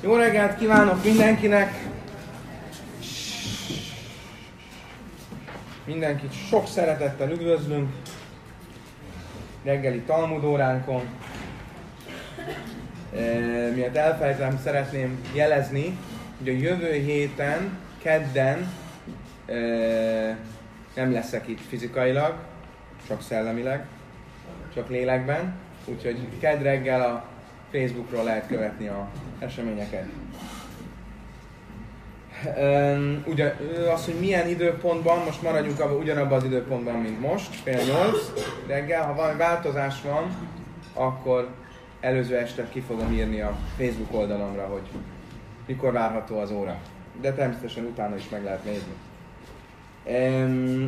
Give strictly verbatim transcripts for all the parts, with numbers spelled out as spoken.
Jó reggelt kívánok mindenkinek! Mindenkit sok szeretettel üdvözlünk reggeli Talmud óránkon. E, miatt elfelejtem, szeretném jelezni, hogy a jövő héten, kedden e, nem leszek itt fizikailag, csak szellemileg, csak lélekben. Úgyhogy kedd reggel a Facebookról lehet követni a eseményeket. Um, ugye, az, hogy milyen időpontban, most maradjunk abban, ugyanabban az időpontban, mint most, fél nyolc reggel, ha valami változás van, akkor előző este ki fogom írni a Facebook oldalomra, hogy mikor várható az óra. De természetesen utána is meg lehet nézni. Um,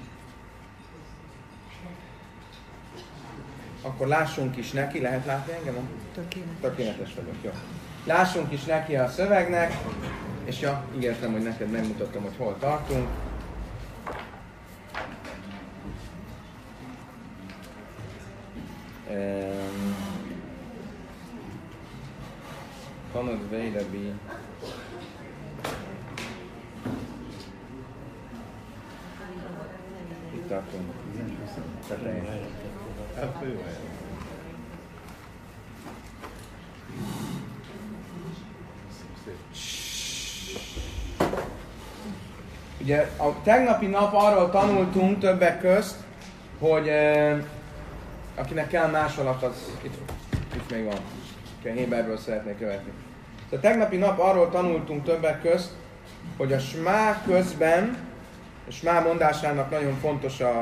akkor lássunk is neki, lehet látni engem? Tökéletes. Tökéletes vagyok, jó. Lássunk is neki a szövegnek, és ja, ígértem, hogy neked megmutattam, hogy hol tartunk. Tanod Vejlebi. Itt tartunk. Tetején. Ugye a tegnapi nap arról tanultunk többek közt, hogy eh, akinek kell másolat, az itt, itt még van, aki a Héberből szeretné követni. A tegnapi nap arról tanultunk többek közt, hogy a smá közben, a smá mondásának nagyon fontos a,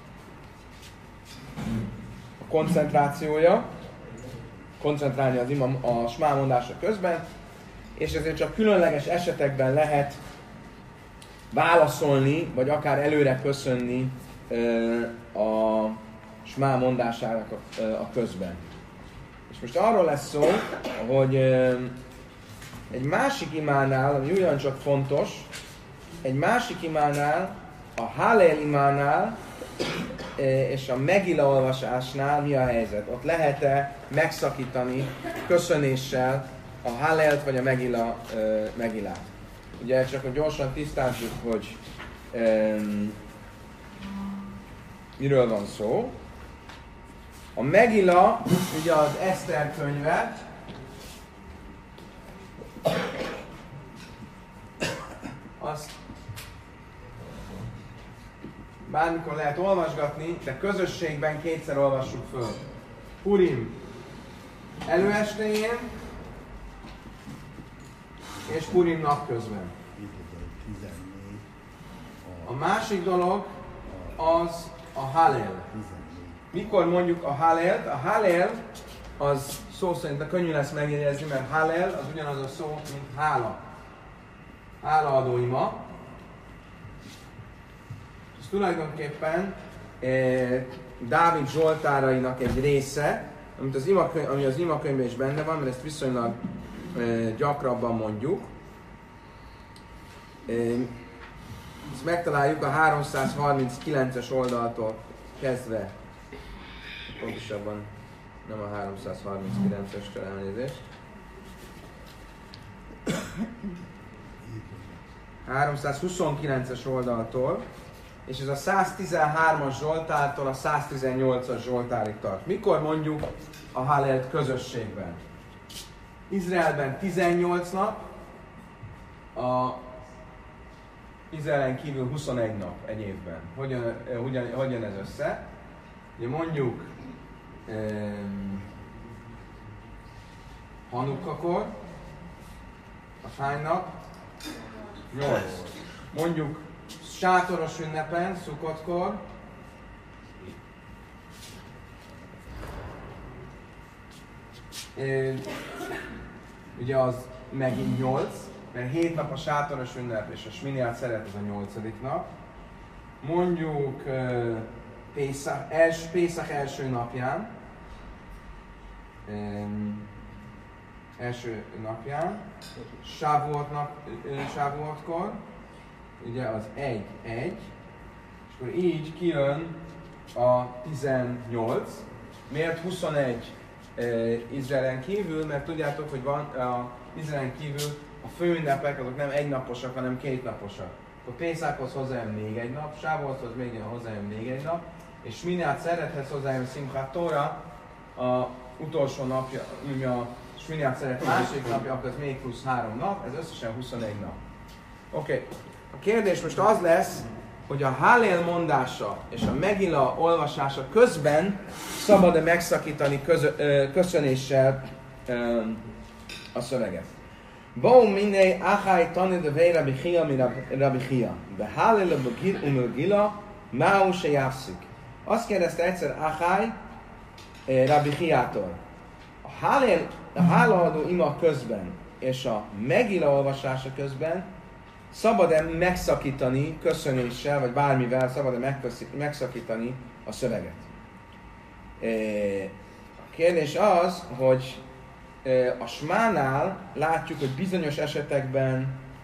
a koncentrációja, koncentrálni az ima a smá mondása közben, és ezért csak különleges esetekben lehet válaszolni, vagy akár előre köszönni uh, a smá mondásának a, uh, a közben. És most arról lesz szó, hogy uh, egy másik imánál, ami ugyancsak fontos, egy másik imánál, a Hallel imánál uh, és a Megila olvasásnál mi a helyzet? Ott lehet-e megszakítani köszönéssel a Hallelt vagy a Megila, uh, Megilát? Ugye csak hogy gyorsan tisztázzuk, hogy um, miről van szó. A Megila, ugye az Eszter könyvet, azt bármikor lehet olvasgatni, de közösségben kétszer olvassuk föl. Purim előestéjén, és Purim napközben. A másik dolog az a Hallel. Mikor mondjuk a Hallelt? A Hallel az szó szerint a könnyű lesz megjegyezni, mert Hallel az ugyanaz a szó, mint hála. Hálaadó ima. Ez tulajdonképpen eh, Dávid zsoltárainak egy része, amit az imakönyv, ami az imakönyvben is benne van, mert ezt viszonylag gyakrabban mondjuk. Ezt megtaláljuk a háromszázharminckilences oldaltól kezdve. Pontosabban nem a háromszázharminckilences-től, elnézést. háromszázhuszonkilences oldaltól, és ez a száztizenhármas Zsoltártól a száztizennyolcas Zsoltárig tart. Mikor mondjuk a Hallelt közösségben? Izraelben tizennyolc nap, a Izraelen kívül huszonegy nap egy évben. Hogyan, hogyan, hogyan ez össze? Ugye mondjuk um, Hanukkakor, a fájnap, nyolc. Mondjuk sátoros ünnepen, Szukkotkor, um, ugye az megint nyolc, mert hét nap a sátoros ünnep, és a Sminiát szeret, ez a nyolcadik nap. Mondjuk uh, Pészak, els, Pészak első napján, um, első napján, Sávuot nap, uh, Sávuotkor, ugye az egy egy, és akkor így kijön a tizennyolc. Miért huszonegy Izraelen kívül, mert tudjátok, hogy van a Izraelen kívül a főünnepek, azok nem egynaposak, hanem kétnaposak. Akkor Pészákhoz hozzájön még egy nap, Sávolthoz még hozzájön még egy nap, és Minát Szerethez hozzájön Szimchát Tóra, a utolsó napja, a Minát Szeret második napja, akkor ez még plusz három nap, ez összesen huszonegy nap. Oké, okay. A kérdés most az lesz, hogy a Hálel mondása és a Megilla olvasása közben szabad-e megszakítani közö, ö, köszönéssel ö, a szöveget. Baum minné achai tanid a vei Rabbi Chia mi Rabbi Chia. Be Hálel a Megilla máu se jávszik. Azt kérdezte egyszer Achai Rabbi Chiától. A Hálel, a hálaadó ima közben és a Megilla olvasása közben szabad-e megszakítani köszönéssel, vagy bármivel szabad-e megszakítani a szöveget? A kérdés az, hogy a smánál látjuk, hogy bizonyos esetekben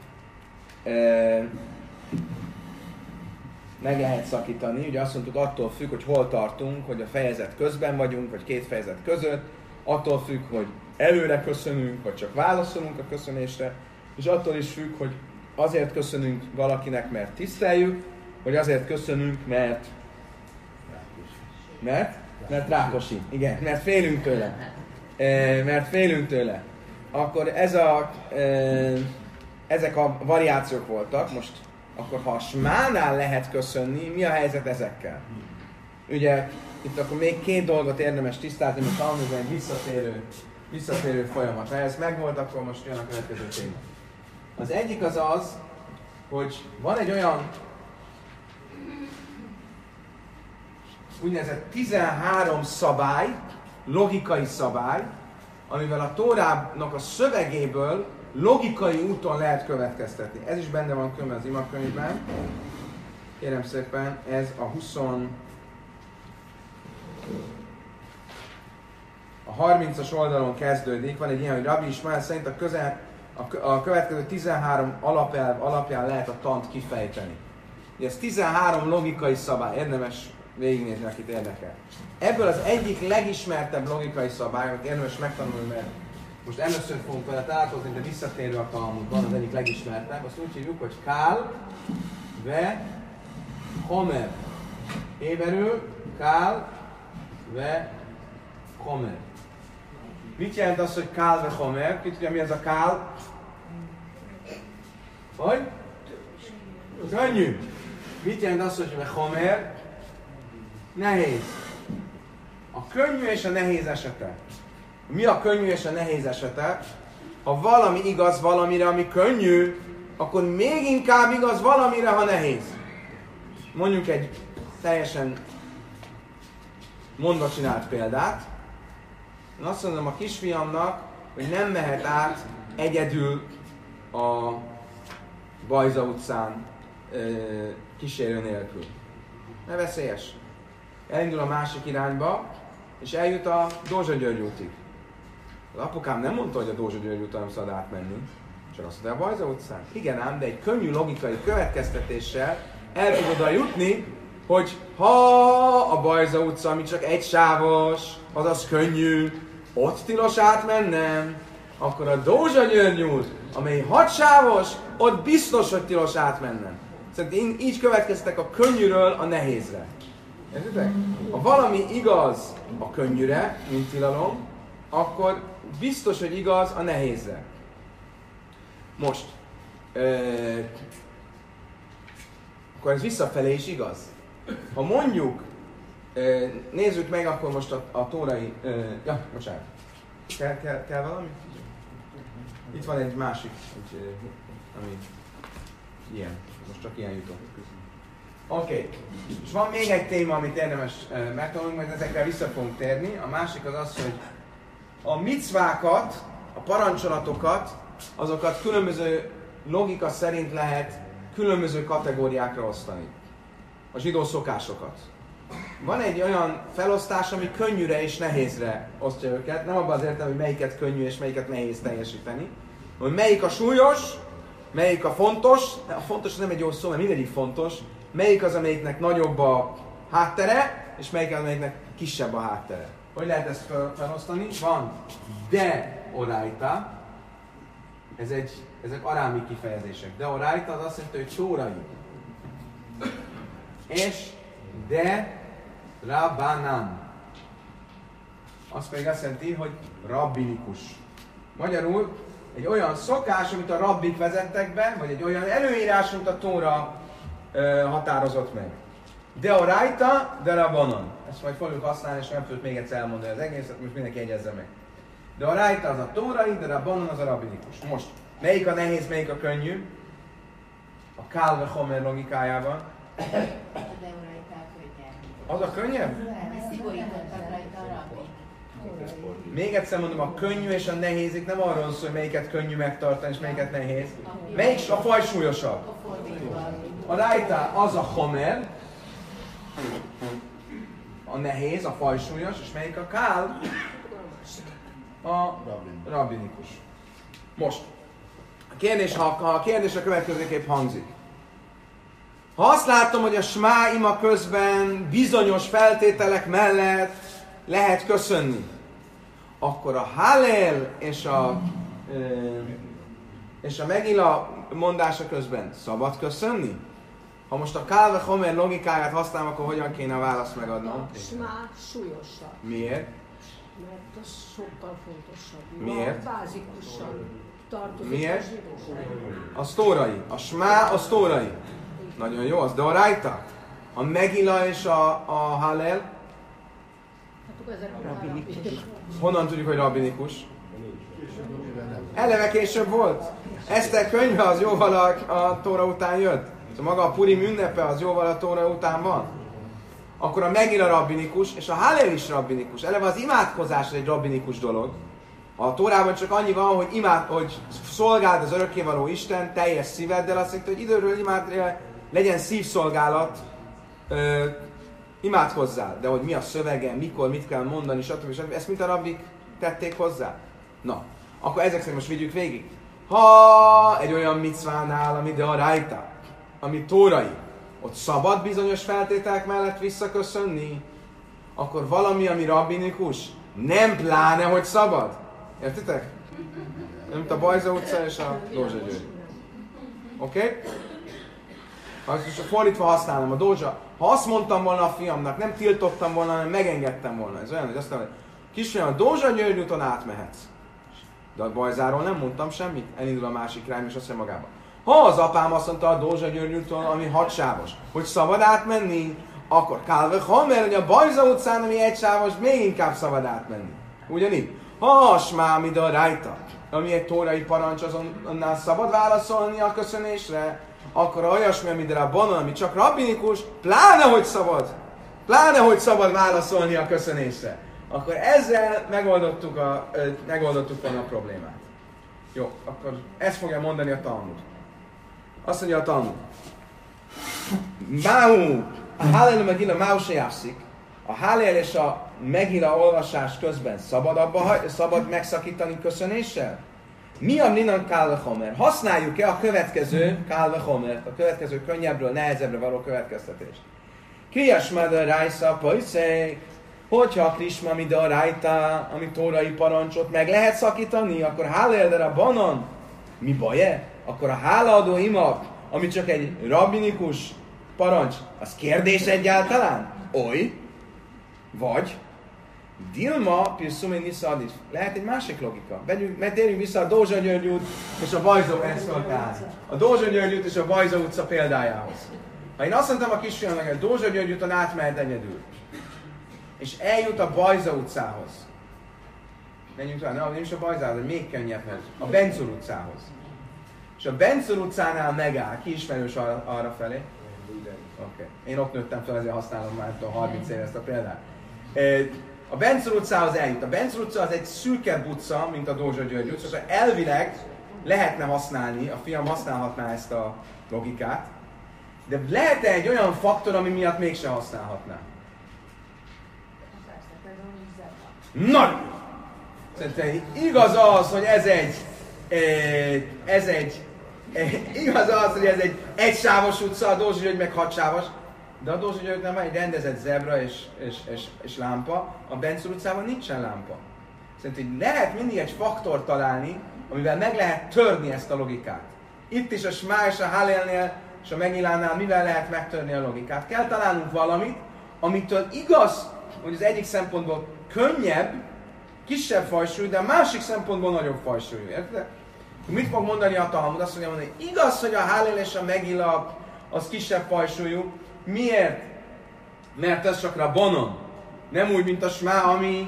meg lehet szakítani. Ugye azt mondtuk, attól függ, hogy hol tartunk, hogy a fejezet közben vagyunk, vagy két fejezet között, attól függ, hogy előre köszönünk, vagy csak válaszolunk a köszönésre, és attól is függ, hogy azért köszönünk valakinek, mert tiszteljük, vagy azért köszönünk, mert... Mert? Mert Rákosi. Igen, mert félünk tőle. E, mert félünk tőle. Akkor ez a, e, ezek a variációk voltak. Most, akkor ha a smánál lehet köszönni, mi a helyzet ezekkel? Ugye, itt akkor még két dolgot érdemes tisztázni, mint talán egy visszatérő, visszatérő folyamat. Ha ez megvolt, akkor most jön a következő téma. Az egyik az az, hogy van egy olyan úgynevezett tizenhárom szabály, logikai szabály, amivel a Tórának a szövegéből logikai úton lehet következtetni. Ez is benne van különben az imakönyvben. Kérem szépen, ez a húsz a harmincas oldalon kezdődik. Van egy ilyen, hogy Rabbi Ismael szerint a közel a következő tizenhárom alapelv alapján lehet a tant kifejteni. Ugye ez tizenhárom logikai szabály, érdemes végignézni, akit érdekel. Ebből az egyik legismertebb logikai szabály, amit érdemes megtanulni, mert most először fogunk vele találkozni, de visszatérő a Talmudban, az egyik legismertebb, azt úgy hívjuk, hogy Kál, Ve, Homer. Éberül, Kál, Ve, Homer. Mit jelent az, hogy Kál, Ve, Homer? Ki tudja, mi ez a Kál? Hogy? Könnyű. Mit jelent az, hogy Ve, Homer? Nehéz. A könnyű és a nehéz esete. Mi a könnyű és a nehéz esete? Ha valami igaz valamire, ami könnyű, akkor még inkább igaz valamire, ha nehéz. Mondjuk egy teljesen mondva csinált példát. Én azt mondom a kisfiamnak, hogy nem mehet át egyedül a Bajza utcán kísérő nélkül. Ne veszélyes. Elindul a másik irányba, és eljut a Dózsa György útig. Az apukám nem mondta, hogy a Dózsa György úton nem szabad átmenni, csak azt mondta, a Bajza utcán. Igen ám, de egy könnyű logikai következtetéssel el tud oda jutni, hogy ha a Bajza utca, ami csak egy sávos, azaz könnyű, ott tilos átmennem, akkor a Dózsa György út, amely hat sávos, ott biztos, hogy tilos átmennem. Szerintem én így következtek a könnyűről a nehézre. Értitek? Ha valami igaz a könnyűre, mint tilalom, akkor biztos, hogy igaz a nehézre. Most, euh, akkor ez visszafelé is igaz. Ha mondjuk, euh, nézzük meg akkor most a, a tórai... Euh, ja, bocsánat. Kell, kell, kell valami? Itt van egy másik, egy, ami ilyen. Most csak ilyen jutott. Oké. Okay. És van még egy téma, amit érdemes uh, megtanulni, majd ezekre vissza fogunk térni. A másik az az, hogy a micvákat, a parancsolatokat, azokat különböző logika szerint lehet különböző kategóriákra osztani. A zsidó szokásokat. Van egy olyan felosztás, ami könnyűre és nehézre osztja őket. Nem abban az értelem, hogy melyiket könnyű és melyiket nehéz teljesíteni. Hogy melyik a súlyos, melyik a fontos. A fontos nem egy jó szó, mert mindegyik fontos. Melyik az, amelyiknek nagyobb a háttere, és melyik az, amelyiknek kisebb a háttere. hogy lehet ezt fel, felosztani? Van de oraita, ez egy, ezek arámi kifejezések. De oraita az azt jelenti, hogy tórai. És de rabbanan. Az pedig azt jelenti, hogy rabbinikus. Magyarul egy olyan szokás, amit a rabbik vezettek be, vagy egy olyan előírás, amit a Tóra ö, határozott meg. De a rájta, de rabbanon. Ezt majd fogjuk használni, és nem tudjuk még egyszer elmondani az egészet, most mindenki jegyezze meg. De a rájta az a tórai, de a rabbanon az a rabbinikus. Most, melyik a nehéz, melyik a könnyű? A Kál ve Homer logikájában. A deoraita könnyebb. Az a könnyebb? Szigorítottak rajta a rabbik. Még egyszer mondom, a könnyű és a nehézik nem arról szól, hogy melyiket könnyű megtartani és melyiket nehéz. Melyik a fajsúlyosabb? A rájta az a homer, a nehéz, a fajsúlyos, és melyik a kál? A rabbinikus. Most, a kérdés, ha, ha a kérdés a következőképp hangzik. Ha azt látom, hogy a smá ima közben bizonyos feltételek mellett lehet köszönni, akkor a Hallel és a, e, és a Megila mondása közben szabad köszönni? Ha most a Kál ve Homer logikáját használom, akkor hogyan kéne a választ megadnom? A smá súlyosabb. Miért? Mert az sokkal fontosabb. Miért? Bázikusan tartozik. Miért? A sztórai. A smá a sztórai. Nagyon jó, az de a rájta. A Megila és a, a Hallel. Hát ezek rabbinikus. Honnan tudjuk, hogy rabbinikus? Eleve később volt. Eszter könyve az jóval a, a Tóra után jött. Szóval maga a Purim ünnepe az jóval a Tóra után van. Akkor a Megila rabbinikus, és a Hallel is rabbinikus. Eleve az imádkozás egy rabbinikus dolog. A Tórában csak annyi van, hogy, imád, hogy szolgáld az örökkévaló Isten teljes szíveddel, azt mondja, hogy időről imád, legyen szívszolgálat, ö, imádkozzál. De hogy mi a szövege, mikor, mit kell mondani, stb. stb. Ezt mint a rabbik tették hozzá? Na, akkor ezek szerint most vigyük végig. Ha egy olyan micvánál, ami de a rájta, ami tórai, ott szabad bizonyos feltételek mellett visszaköszönni, akkor valami, ami rabbinikus, nem pláne, hogy szabad. Értitek? Nem, mint a Bajza utca és a Dózsa György. Oké? Okay? Ha ezt most fordítva használom, a Dózsa, ha azt mondtam volna a fiamnak, nem tiltottam volna, hanem megengedtem volna. Ez olyan, hogy azt mondom, hogy kisfiam, a Dózsa György úton átmehetsz. De a Bajzáról nem mondtam semmit, elindul a másik rám, és azt mondja magában. Ha az apám azt mondta a Dózsa György úton, ami hatsávos, hogy szabad átmenni, akkor Kál ve Homer, hogy a Bajza utcán, ami egysávos, még inkább szabad átmenni. Ugyanígy. Ha a smá ide a rájta, ami egy tórai parancs, azonnal szabad válaszolni a köszönésre, akkor olyasmi, ami ide a banon, ami csak rabbinikus, pláne hogy szabad, pláne hogy szabad válaszolni a köszönésre. Akkor ezzel megoldottuk, a, megoldottuk volna a problémát. Jó, akkor ezt fogja mondani a Talmud. Azt mondja a Talmud. Máú, a Hallel Megila Máú se játszik. A Hallel és a Megila olvasás közben szabad, abba, szabad megszakítani köszönéssel? Mi a Linan Kál ve Homer? Használjuk-e a következő Kál ve Homert, a következő könnyebbről, nehezebbre való következtetést? Kriyasma de Rájsza Pajszék. Hogyha a Krisma mida a rájta, ami tórai parancsot meg lehet szakítani, akkor Hallel de Rabbanon, mi baj-e? Akkor a hálaadó ima, ami csak egy rabbinikus parancs, az kérdés egyáltalán? Oly? Vagy Dilma, Pirszumi Niszadis. Lehet egy másik logika. Mert térjünk vissza a Dózsa György út és a Bajza utca. A Dózsa György út és a Bajza utca példájához. Ha én azt mondtam a kisfiamnak, hogy a Dózsa György úton átmehet egyedül, és eljut a Bajza utcához. Menjünk tovább, nem, nem is a Bajzához, de még könnyebb, a Bencur utcához. És a Bencur utcánál megáll, ki ismerős arra, arra felé? Oké. Okay. Én ott nőttem fel, ezért használom már a harminc éve ezt a példát. A Bencur utcához eljut. A Bencur utca az egy szűkebb utca, mint a Dózsa György utca, szóval elvileg lehetne használni, a fiam használhatná ezt a logikát, de lehet-e egy olyan faktor, ami miatt mégsem használhatná? Na! Szerintem igaz az, hogy ez egy, ez egy, igaz az, hogy ez egy egysávos utca, a Dózsa György meg hatsávos, de a Dózsa Györgynek van egy rendezett zebra és, és, és, és lámpa, a Bencúr utcában nincsen lámpa. Szerintem, hogy lehet mindig egy faktor találni, amivel meg lehet törni ezt a logikát. Itt is a Smá és a Hallelnél és a Megillánál mivel lehet megtörni a logikát. Kell találnunk valamit, amitől igaz, hogy az egyik szempontból könnyebb, kisebb fajsúly, de a másik szempontból nagyobb fajsúly. Érted? Mit fog mondani a Talmud? Azt fogja mondani, hogy igaz, hogy a Hallel és a Megilla az kisebb fajsúlyú. Miért? Mert ez csak Rabbanon. Nem úgy, mint a Smá, ami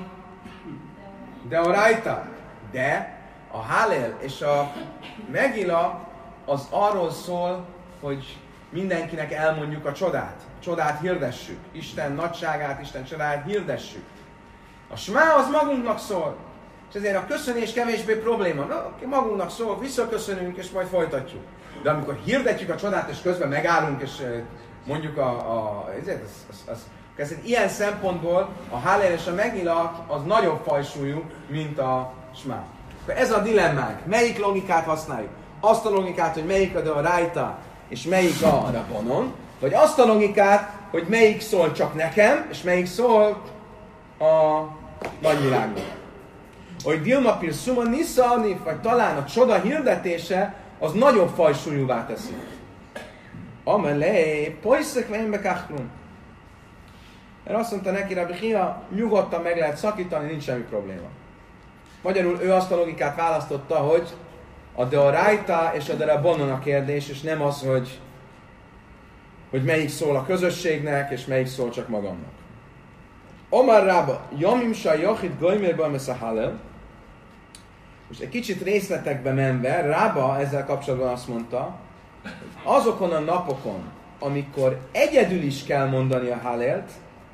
Deoraita. De a Hallel és a Megilla az arról szól, hogy mindenkinek elmondjuk a csodát. A csodát hirdessük. Isten nagyságát, Isten csodáját hirdessük. A Smá az magunknak szól. És ezért a köszönés kevésbé probléma. Na, magunknak szól, visszaköszönünk, és majd folytatjuk. De amikor hirdetjük a csodát, és közben megállunk, és mondjuk a... a ezért, az, az, az, az, ilyen szempontból a Hallel és a Megilla az nagyobb fajsúlyú, mint a Smá. Ez a dilemmánk. Melyik logikát használjuk? Azt a logikát, hogy melyik a Deoraita, és melyik a Rabbanon, vagy azt a logikát, hogy melyik szól csak nekem, és melyik szól a nagyvilágban. Hogy Dilma Pirszuma Nisza, vagy talán a csoda hirdetése, az nagyobb fajsúlyúvá teszi. Amelé, poiszek vejembe kachtlum. Mert azt mondta neki, Rabbi Chia, nyugodtan meg lehet szakítani, nincs semmi probléma. Magyarul ő azt a logikát választotta, hogy a Deoraita és a Derabbanon a kérdés, és nem az, hogy, hogy melyik szól a közösségnek, és melyik szól csak magamnak. Omar Rabba, Yomim Shayachid Goymirba Mesahallel. Most egy kicsit részletekbe menve, Rabba ezzel kapcsolatban azt mondta, hogy azokon a napokon, amikor egyedül is kell mondani a Hallelt,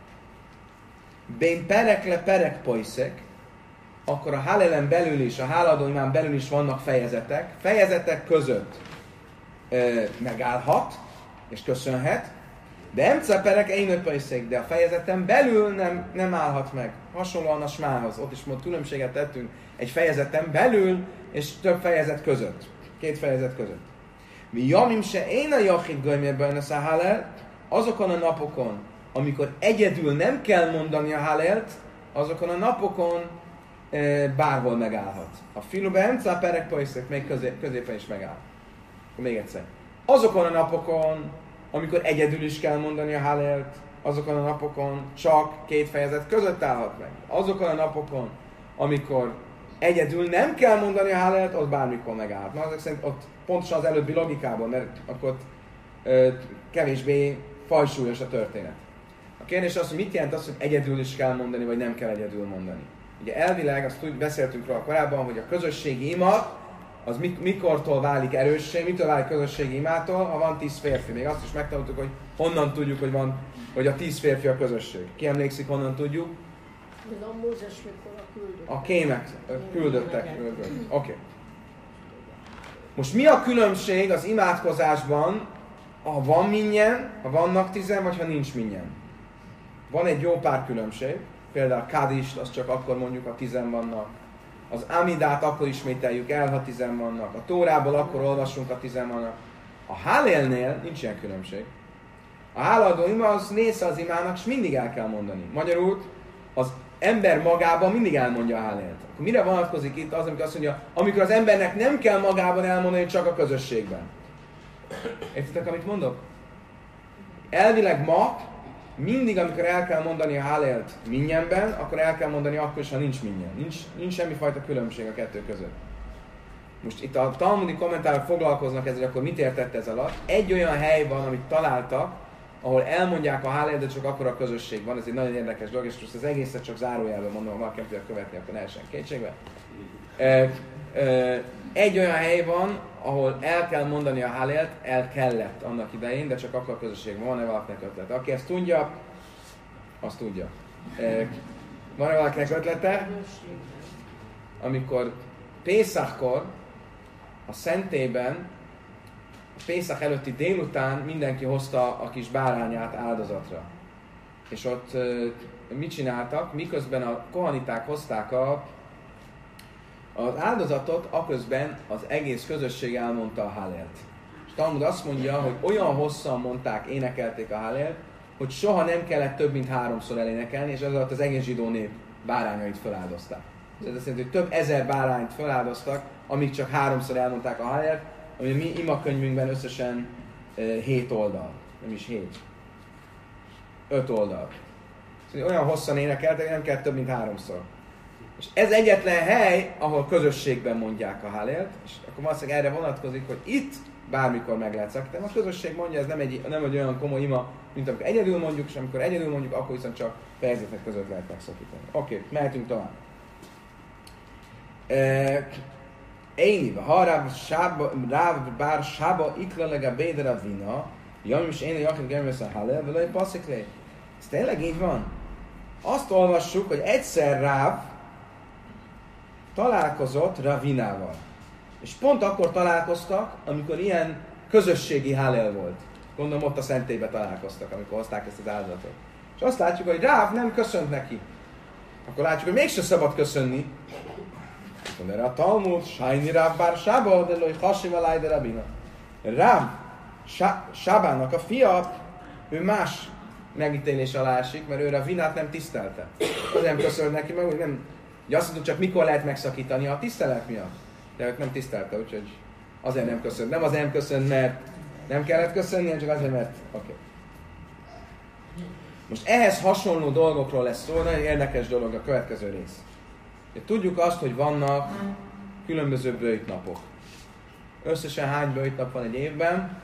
bén perek le perek poiszek, akkor a Hallelen belül is, a háladó imán belül is vannak fejezetek. Fejezetek között ö, megállhat, és köszönhet, de emceperek einöpöjszék, de a fejezeten belül nem, nem állhat meg. Hasonlóan a Smához. Ott is most különbséget tettünk egy fejezeten belül, és több fejezet között. Két fejezet között. Mi jamim se én a jachid gajmérben a Hallel, azokon a napokon, amikor egyedül nem kell mondani a Hallelt, azokon a napokon e, bárhol megállhat. A filuba emca perek poiszek, még közé, középen is megáll. Még egyszer. Azokon a napokon, amikor egyedül is kell mondani a Hallelt, azokon a napokon csak két fejezet között állhat meg. Azokon a napokon, amikor egyedül nem kell mondani a Hallelt, ott bármikor megállhat. Na, azok szerint ott pontosan az előbbi logikában, mert akkor ott, ö, kevésbé fajsúlyos a történet. A kérdés az, hogy mit jelent az, hogy egyedül is kell mondani, vagy nem kell egyedül mondani. Ugye elvileg, azt úgy beszéltünk róla korábban, hogy a közösségi ima, az mikortól válik erőssé, mitől válik közösségi imától, ha van tíz férfi. Még azt is megtanultuk, hogy honnan tudjuk, hogy van, hogy a tíz férfi a közösség. Ki emlékszik, honnan tudjuk? Ez a Mózes, mikor a küldött. A kémek küldöttek. Oké. Okay. Most mi a különbség az imádkozásban, ha van minnyen, ha vannak tizen, vagy ha nincs minnyen? Van egy jó pár különbség. Például a Kadist, azt csak akkor mondjuk, ha tizen vannak. Az Amidát akkor ismételjük el, ha tizen vannak. A Tórából akkor olvasunk, ha tizen vannak. A Hallelnél nincs ilyen különbség. A hálaadó ima az nézze az imának, és mindig el kell mondani. Magyarul az ember magában mindig elmondja a Hallelt. Akkor mire vonatkozik itt az, amikor azt mondja, amikor az embernek nem kell magában elmondani, csak a közösségben. Értitek, amit mondok? Elvileg ma mindig, amikor el kell mondani a Hallelt minnyenben, akkor el kell mondani akkor is, ha nincs minnyen. Nincs, nincs semmifajta különbség a kettő között. Most itt a talmudi kommentárok foglalkoznak ezzel, akkor mit értett ez alatt? Egy olyan hely van, amit találtak, ahol elmondják a Hallelt, de csak akkor a közösség van. Ez egy nagyon érdekes dolog, és most az egészet csak zárójelben mondom, ha valaki nem tudja követni, akkor ne essen kétségbe. Egy olyan hely van, ahol el kell mondani a Hallelt, el kellett annak idején, de csak akkor a közösségben van-e valakinek ötlete. Aki ezt tudja, azt tudja. Van-e valakinek ötlete? Amikor Pészachkor, a szentében, a Pészach előtti délután mindenki hozta a kis bárányát áldozatra. És ott mit csináltak? Miközben a kohaniták hozták a az áldozatot, aközben az egész közösség elmondta a Hallelt. És Talmud azt mondja, hogy olyan hosszan mondták, énekelték a Hallelt, hogy soha nem kellett több mint háromszor elénekelni, és ez alatt az egész zsidó nép bárányait feláldozták. Ez azt jelenti, hogy több ezer bárányt feláldoztak, amíg csak háromszor elmondták a Hallelt, ami a mi imakönyvünkben összesen hét oldal. Nem is hét. öt oldal. Szóval olyan hosszan énekeltek, nem kell több mint háromszor. És ez egyetlen hely, ahol közösségben mondják a Hallelt, és akkor valószínűleg erre vonatkozik, hogy itt bármikor meg lehet szakítani. A közösség mondja, ez nem egy, nem egy olyan komoly ima, mint amikor egyedül mondjuk, és amikor egyedül mondjuk, akkor viszont csak fejezetek között lehet megszakítani. Oké, okay, mehetünk tovább. Éni, ha ráv bár sába iklalega bédera vina, jaj, és én a jakit gemvesz a Hallel, vele egy passziklé. Ez tényleg így van? Azt olvassuk, hogy egyszer Ráv találkozott Ravinával. És pont akkor találkoztak, amikor ilyen közösségi Hallel volt. Gondolom ott a szentélybe találkoztak, amikor hozták ezt az áldozatot. És azt látjuk, hogy Ráv nem köszönt neki. Akkor látjuk, hogy mégse szabad köszönni. Mondja erre a Talmud, Sajni Ráv bár Sába, de loj hasiva lájde Rabina. Ráv, Sábának a fia, ő más megítélés alá esik, mert ő Ravinát nem tisztelte. Azért nem köszönt neki, meg nem. Ugye azt mondjuk, csak mikor lehet megszakítani a tisztelet miatt. De őt nem tisztelte, úgyhogy azért nem köszönt. Nem azért nem köszönt, mert nem kellett köszönni, csak azért, mert oké. Okay. Most ehhez hasonló dolgokról lesz szó, nagyon érdekes dolog a következő rész. De tudjuk azt, hogy vannak különböző böjtnapok. Összesen hány böjtnap van egy évben?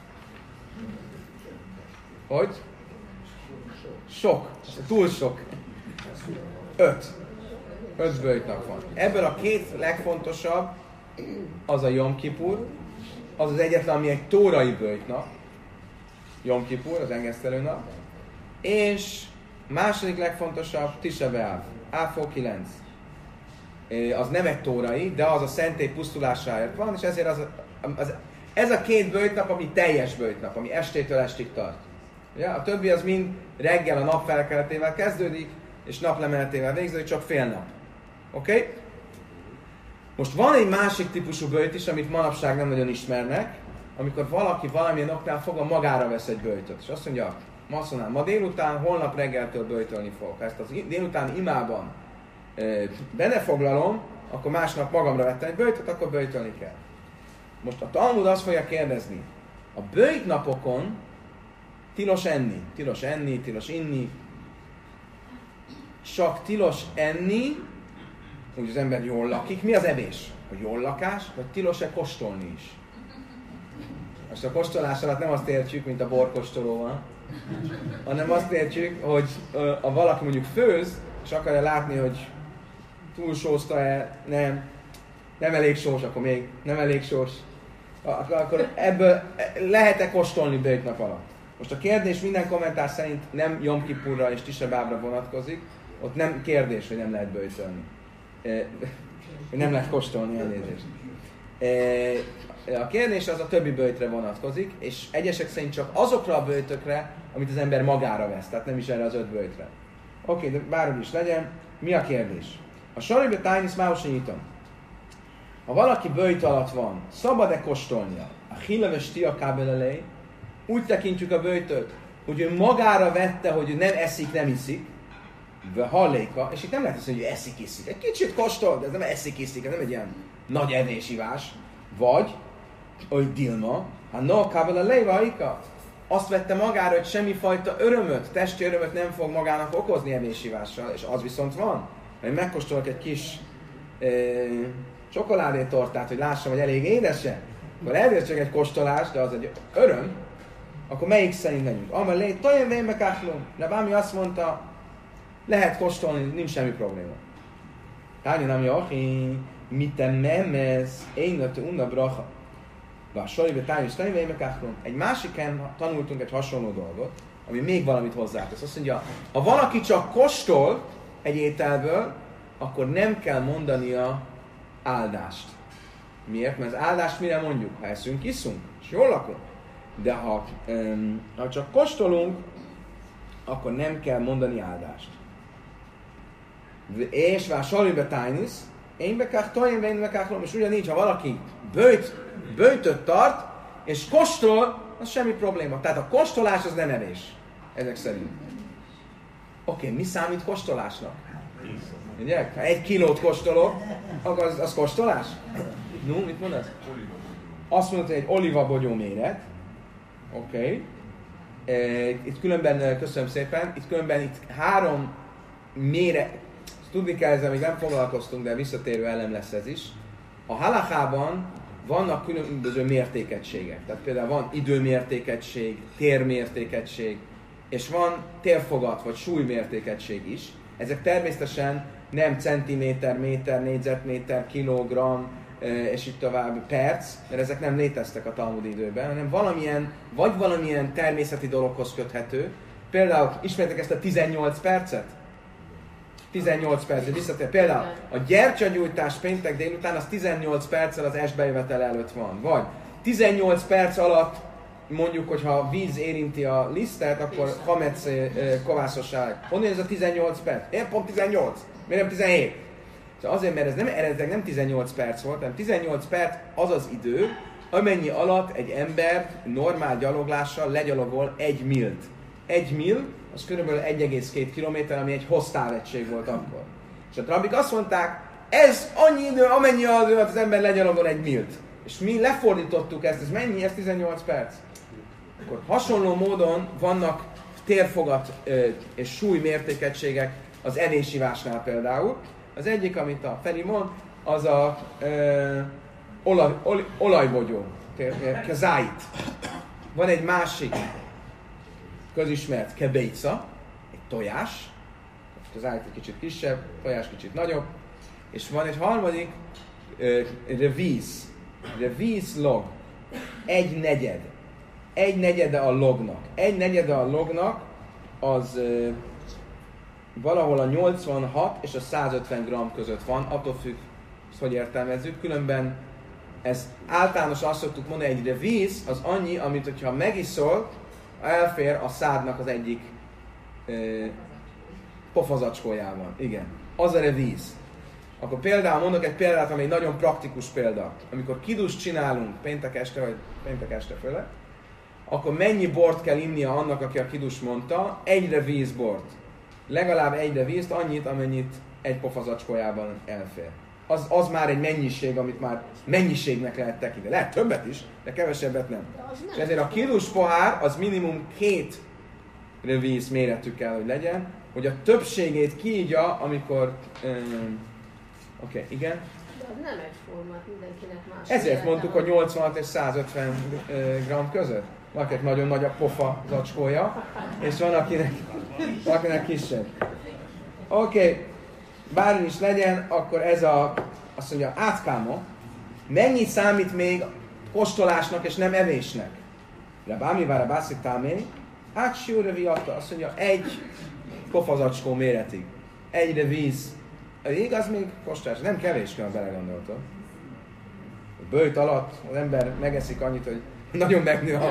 Hogy? Sok. Túl sok. Öt. Öt böjtnap van. Ebből a két legfontosabb az a Jom Kipur, az az egyetlen, ami egy tórai böjtnap. Jom Kipur, az engesztelő nap. És második legfontosabb Tisha B'Av, Áfó kilenc. Az nem egy tórai, de az a szentély pusztulásáért van, és ezért az, az, ez a két böjtnap, ami teljes böjtnap, ami estétől estig tart. Ja, a többi az mind reggel a nap felkeletével kezdődik, és naplemeletével végződik, csak fél nap. Oké? Okay? Most van egy másik típusú böjt is, amit manapság nem nagyon ismernek, amikor valaki valamilyen oknál fogva magára vesz egy böjtöt, és azt mondja, ma azt mondanám, ma délután, holnap reggeltől böjtölni fogok. Ha ezt az délután imában e, benefoglalom, akkor másnap magamra vettem egy böjtöt, akkor böjtölni kell. Most a Talmud azt fogja kérdezni, a böjtnapokon tilos enni, tilos enni, tilos inni, csak tilos enni, úgy az ember jól lakik. Mi az evés? A jól lakás, vagy tilos-e kóstolni is? Most a kóstolás alatt nem azt értjük, mint a borkóstolóval, hanem azt értjük, hogy ha valaki mondjuk főz, és akarja látni, hogy túl sózta-e, nem, nem elég sós, akkor még nem elég sós, akkor ebből lehet-e kóstolni böjtnap alatt? Most a kérdés minden kommentár szerint nem Jom Kipurra és Tisha B'Avra vonatkozik, ott nem kérdés, hogy nem lehet böjtölni. Hogy nem lehet kóstolni, elnézést. A kérdés az a többi böjtre vonatkozik, és egyesek szerint csak azokra a böjtökre, amit az ember magára vesz, tehát nem is erre az öt böjtre. Oké, de bárhogy is legyen, mi a kérdés? A Saribe Tájnisz Máusi nyitom. Ha valaki böjt alatt van, szabad-e kóstolnia? A Hileves Tia Kábelelej, úgy tekintjük a böjtöt, hogy ő magára vette, hogy ő nem eszik, nem iszik, de halléka, és itt nem lehet azt mondani, hogy eszik, iszik. Egy kicsit kóstol, de ez nem eszik, iszik, ez nem egy ilyen nagy evésivás. Vagy, hogy Dilma, ha no kábel a lejvaika, azt vette magára, hogy semmifajta örömöt, testi örömöt nem fog magának okozni evésivással, és az viszont van. Ha én megkóstolok egy kis e, csokoládétortát, hogy lássam, hogy elég édese, akkor elvér csak egy kóstolás, de az egy öröm, akkor melyik szerint megyünk? Amelé, tojen vénbe káhlom, de Bámi azt mondta, lehet kóstolni, nincs semmi probléma. Tányi nem jahi, mite memez, én ötő unna bracha. Bár soribe tányi, tányi vénbe káhlom. Egy másiken tanultunk egy hasonló dolgot, ami még valamit hozzátesz. Azt mondja, ha valaki csak kóstol egy ételből, akkor nem kell mondania áldást. Miért? Mert az áldást mire mondjuk? Ha eszünk, iszunk, és jól lakunk. De ha, um, ha csak kóstolunk, akkor nem kell mondani áldást. És vár salibe tájnisz, én bekák, tojén én bekák, és ugyanígy, ha valaki böjt, böjtöt tart, és kóstol, az semmi probléma. Tehát a kóstolás az nem evés. ezek szerint. Oké, okay, mi számít kóstolásnak? Ugye? Ha egy kilót kóstolok, akkor az, az kóstolás? No, mit mondasz? Azt mondod, hogy egy olivabogyó méret. Oké. Okay. E, itt különben, köszönöm szépen, itt különben itt három méret, tudni kell, ezzel még nem foglalkoztunk, de visszatérő elem lesz ez is. A halachában vannak különböző mértékegységek. Tehát például van időmértékegység, térmértékegység, és van térfogat vagy súlymértékegység is. Ezek természetesen nem centiméter, méter, négyzetméter, kilogramm, és így tovább perc, mert ezek nem léteztek a talmudi időben, hanem valamilyen, vagy valamilyen természeti dologhoz köthető. Például ismertek ezt a tizennyolc percet? tizennyolc percet visszatér. Például a gyertyagyújtás péntek délután az tizennyolc perccel az estbejövetel előtt van. Vagy tizennyolc perc alatt mondjuk, hogyha víz érinti a lisztet, akkor hamec kovászosság. Honnan ez a tizennyolc perc? Én pont tizennyolc. Miért nem tizenhét? Szóval azért, mert ez nem, eredetileg nem tizennyolc perc volt, hanem tizennyolc perc az az idő, amennyi alatt egy ember normál gyaloglással legyalogol egy milt. Egy mil, az körülbelül egy egész két kilométer, ami egy hossztávettség volt akkor. És a rabbik azt mondták, ez annyi idő, amennyi az, az ember legyalogol egy milt. És mi lefordítottuk ezt, ez mennyi? Ez tizennyolc perc. Akkor hasonló módon vannak térfogat ö, és súlymértékegységek az evésivásnál például. Az egyik, amit a Feri mond, az a ö, olaj, olaj, olajbogyó, kezáit. Van egy másik közismert kebeica, egy tojás, kezáit egy kicsit kisebb, tojás kicsit nagyobb, és van egy harmadik, ö, revíz, revíz log, egy negyed. Egy negyede a lognak. Egy negyede a lognak az ö, valahol a nyolcvanhat és a százötven gramm között van, attól függ, hogy értelmezzük. Különben ez általános azt szoktuk mondani, egy revíz az annyi, amit hogyha megiszol, elfér a szádnak az egyik ö, pofazacskójában. Igen, az a revíz. Akkor például mondok egy példát, ami egy nagyon praktikus példa. Amikor kidust csinálunk péntek este, vagy péntek este főleg, akkor mennyi bort kell innia annak, aki a kidus mondta? Egyre vízbort. Legalább egyre vízt, annyit, amennyit egy pofazacskójában elfér. Az, az már egy mennyiség, amit már mennyiségnek lehet tekinteni. Lehet többet is, de kevesebbet nem. És ezért a kidus pohár az minimum két víz méretű kell, hogy legyen, hogy a többségét kiígya, amikor... Um, Oké, okay, igen. De az nem egyforma, mindenkinek más. Ezért mondtuk, hogy nyolcvanhat és százötven gramm között. Valakinek nagyon nagy a pofa zacskója, és van akinek, akinek kisebb. Oké, okay. Bármi is legyen, akkor ez a, azt mondja, átkáma, mennyi számít még kóstolásnak és nem evésnek? Rabámi vára bászik támé, átsiúre viatta, azt mondja, egy pofazacskó méretig. Egyre víz. Igaz még kóstolás, nem kevés kell, belegondoltad. A böjt alatt az ember megeszik annyit, hogy nagyon megnő a...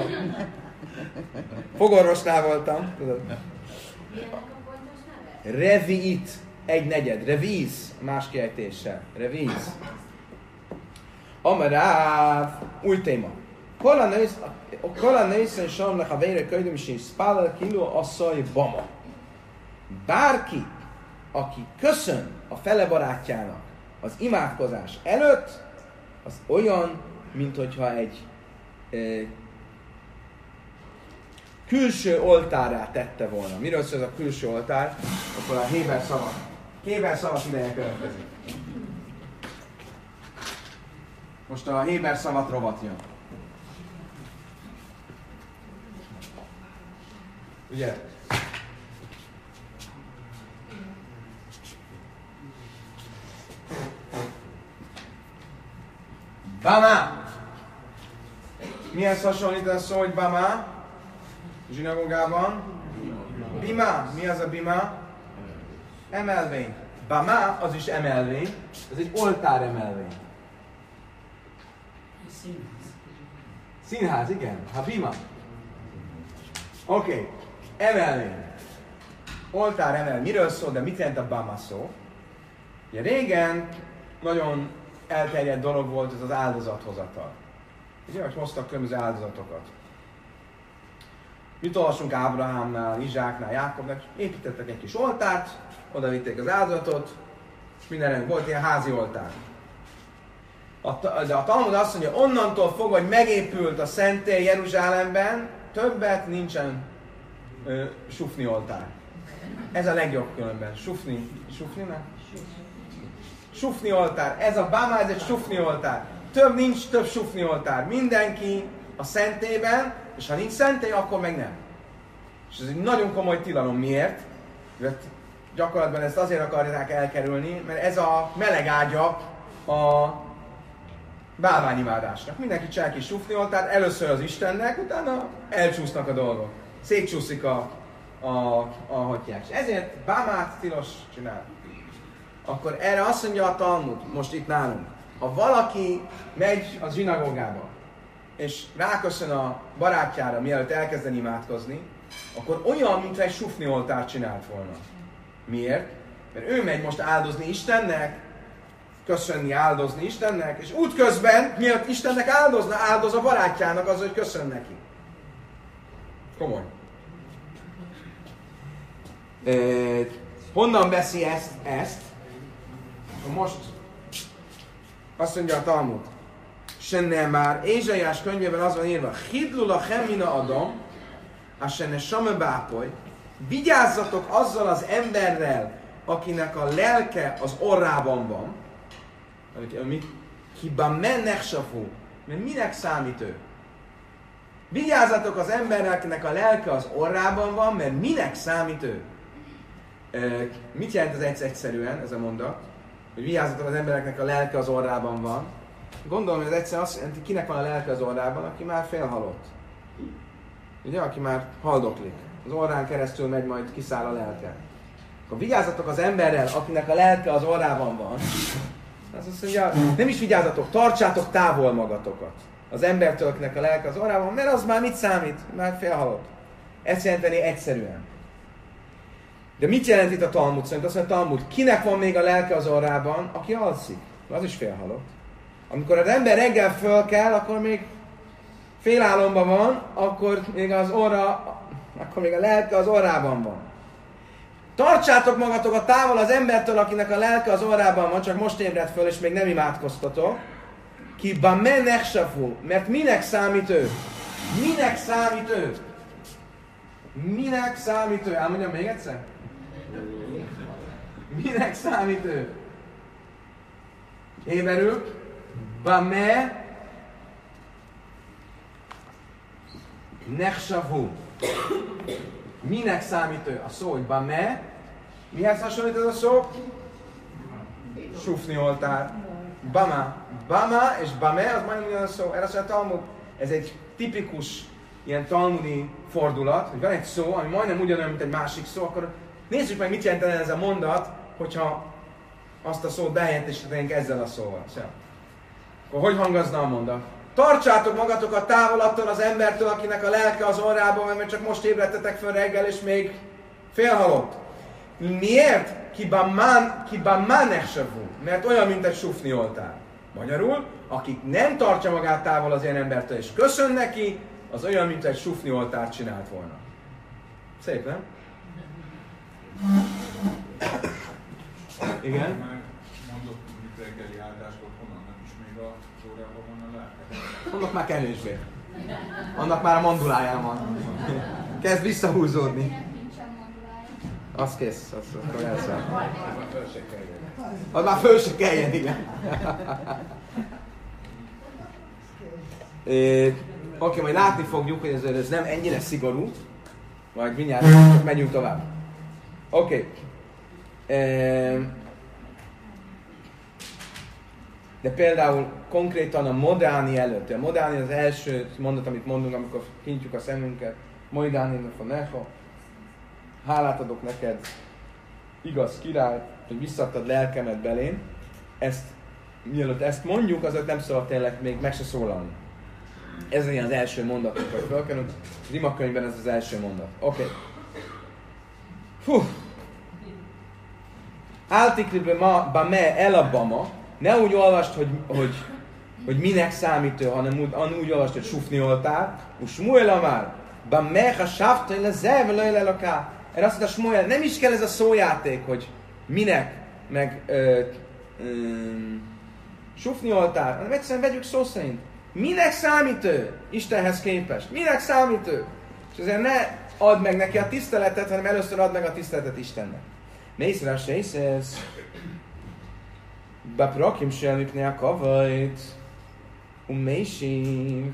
Fogorvosnál voltam, tudod. Reviit, egy negyed, revíz, más kiejtéssel, revíz. Amaráv, új téma. Kola nőszen sarnak a vére köydöm is és spálel kiló asszaj bama. Bárki, aki köszön a fele barátjának az imádkozás előtt, az olyan, mint hogyha egy e, külső oltárrá tette volna. Miről szól ez a külső oltár? Akkor a héber szava. Héber szava ideje következik. Most a héber szavat rovat jön. Ugye? Bama! Mihez hasonlít a szó, hogy Bama? Zsinagógában? Bima. Mi az a bima? Emelvény. Bama az is emelvény. Ez egy oltár emelvény. Színház, igen. Ha bima. Oké. Okay. Emelvény. Oltár emelvény. Miről szól, de mit jelent a Bama szó? Ugye régen nagyon elterjedt dolog volt ez az áldozathozatal. Ugye, hogy hoztak különböző áldozatokat. Mit olvasunk Ábrahámnál, Izsáknál, Jákobnál? Építettek egy kis oltárt, oda vitték az áldozatot, mindenre volt ilyen házi oltár. A, de a Talmud azt mondja, onnantól fogva, hogy megépült a szentély Jeruzsálemben, többet nincsen ö, sufni oltár. Ez a legjobb különben. Sufni, sufni ne? Sufni oltár. Ez a báma, ez egy sufni oltár. Több nincs, több sufni oltár. Mindenki a szentélyben, és ha nincs szentély, akkor meg nem. És ez egy nagyon komoly tilalom. Miért? Mert gyakorlatban ezt azért akarják elkerülni, mert ez a meleg ágya a bálványimádásnak. Mindenki csinál kis sufni oltárt, először az Istennek, utána elcsúsznak a dolgok. Szétcsúszik a, a, a hatják. És ezért bámát tilos csinál. Akkor erre azt mondja a Talmud, most itt nálunk, ha valaki megy a zsinagógába, és ráköszön a barátjára, mielőtt elkezdeni imádkozni, akkor olyan, mintha egy sufni oltárt csinált volna. Miért? Mert ő megy most áldozni Istennek, köszönni, áldozni Istennek, és útközben, mielőtt Istennek áldozna, áldoz a barátjának az, hogy köszön neki. Komoly. E, honnan veszi ezt? ezt? Most azt mondja a Talmud, senne már Ézsaiás könyvében az van írva, hidlul a chemina adom, a senne same bápoly, vigyázzatok azzal az emberrel, akinek a lelke az orrában van, amit hiba mennek safú, mert minek számít ő? Vigyázzatok az emberrel, akinek a lelke az orrában van, mert minek számít ő? E, mit jelent ez egyszerűen, ez a mondat? Hogy vigyázzatok az embereknek a lelke az orrában van. Gondolom, hogy ez egyszerűen azt jelenti, kinek van a lelke az orrában, aki már félhalott. Ugye, aki már haldoklik. Az orrán keresztül megy, majd kiszáll a lelke. Akkor vigyázzatok az emberrel, akinek a lelke az orrában van. Az azt mondja, nem is vigyázzatok, tartsátok távol magatokat az embertől, akinek a lelke az orrában van, mert az már mit számít? Már félhalott. Ezt jelenteni egyszerűen. De mit jelent itt a Talmud szerint? Azt mondja a Talmud, kinek van még a lelke az orrában, aki alszik? Az is félhalott. Amikor az ember reggel föl kell, akkor még félálomban van, akkor még az orra, akkor még a lelke az orrában van. Tartsátok magatokat távol az embertől, akinek a lelke az orrában van, csak most ébredt föl, és még nem imádkoztatok. Ki bameh nechshavu, mert minek számít ő? Minek számít ő? Minek számít ő? Elmondjam még egyszer? Minek számít ő? Héberül, bameh nechshavu. Minek számít ő? A szó, hogy bameh. Mihez hasonlít ez a szó? Sufni oltár. Bama. Bama és bameh, az majdnem ugyanaz szó. Erre szól a Talmud. Ez egy tipikus ilyen talmudi fordulat, hogy van egy szó, ami majdnem ugyanolyan, mint egy másik szó, akkor nézzük meg, mit jelentene ez a mondat, hogyha azt a szót behelyettesítenénk ezzel a szóval. Szóval. Akkor hogy hangozna a mondat? Tartsátok magatokat távol attól az embertől, akinek a lelke az orrában van, mert csak most ébredtetek föl reggel, és még félhalott. Miért? Kiban mánechsavú, mert olyan, mint egy sufni oltár. Magyarul, akik nem tartja magát távol az ilyen embertől, és köszön neki, az olyan, mint egy sufni oltárt csinált volna. Szép, nem? Igen? Mondok, hogy reggeli áldáskor honnan nem is még a órában van a lelke. Annak már kevésbé. Annak már a manduláján van. Kezd visszahúzódni. Az kész, az akkor elszáll. Az már föl se kelljen, igen. Oké, okay, majd látni fogjuk, hogy ez, ez nem ennyire szigorú. Majd mindjárt megyünk tovább. Oké. Okay. De például konkrétan a modáni előtt. A modáni az első mondat, amit mondunk, amikor kintjük a szemünket. Modáni a neho. Hálát adok neked, igaz király, hogy visszadtad lelkemet belém. Ezt, mielőtt ezt mondjuk, azért nem szabad tényleg még meg se szólalni. Ez az első mondat, amikor felkerülünk. Az imakönyvben ez az első mondat. Oké. Okay. Fú. Áltikribe ma bame elabama. Ne úgy olvast, hogy, hogy, hogy minek számít ő, hanem úgy, úgy olvast, hogy sufni oltár. Usmuel amár. Ba mecha sáftai le zevele lelaká. Erre azt mondta Smuel, nem is kell ez a szójáték, hogy minek, meg ö, ö, sufni oltár, hanem egyszerűen vegyük szó szerint. Minek számít ő Istenhez képest? Minek számít ő? És ezért ne add meg neki a tiszteletet, hanem először add meg a tiszteletet Istennek. Mészre se hiszesz. Beprakim se mipné a kavajt. Um mélysév.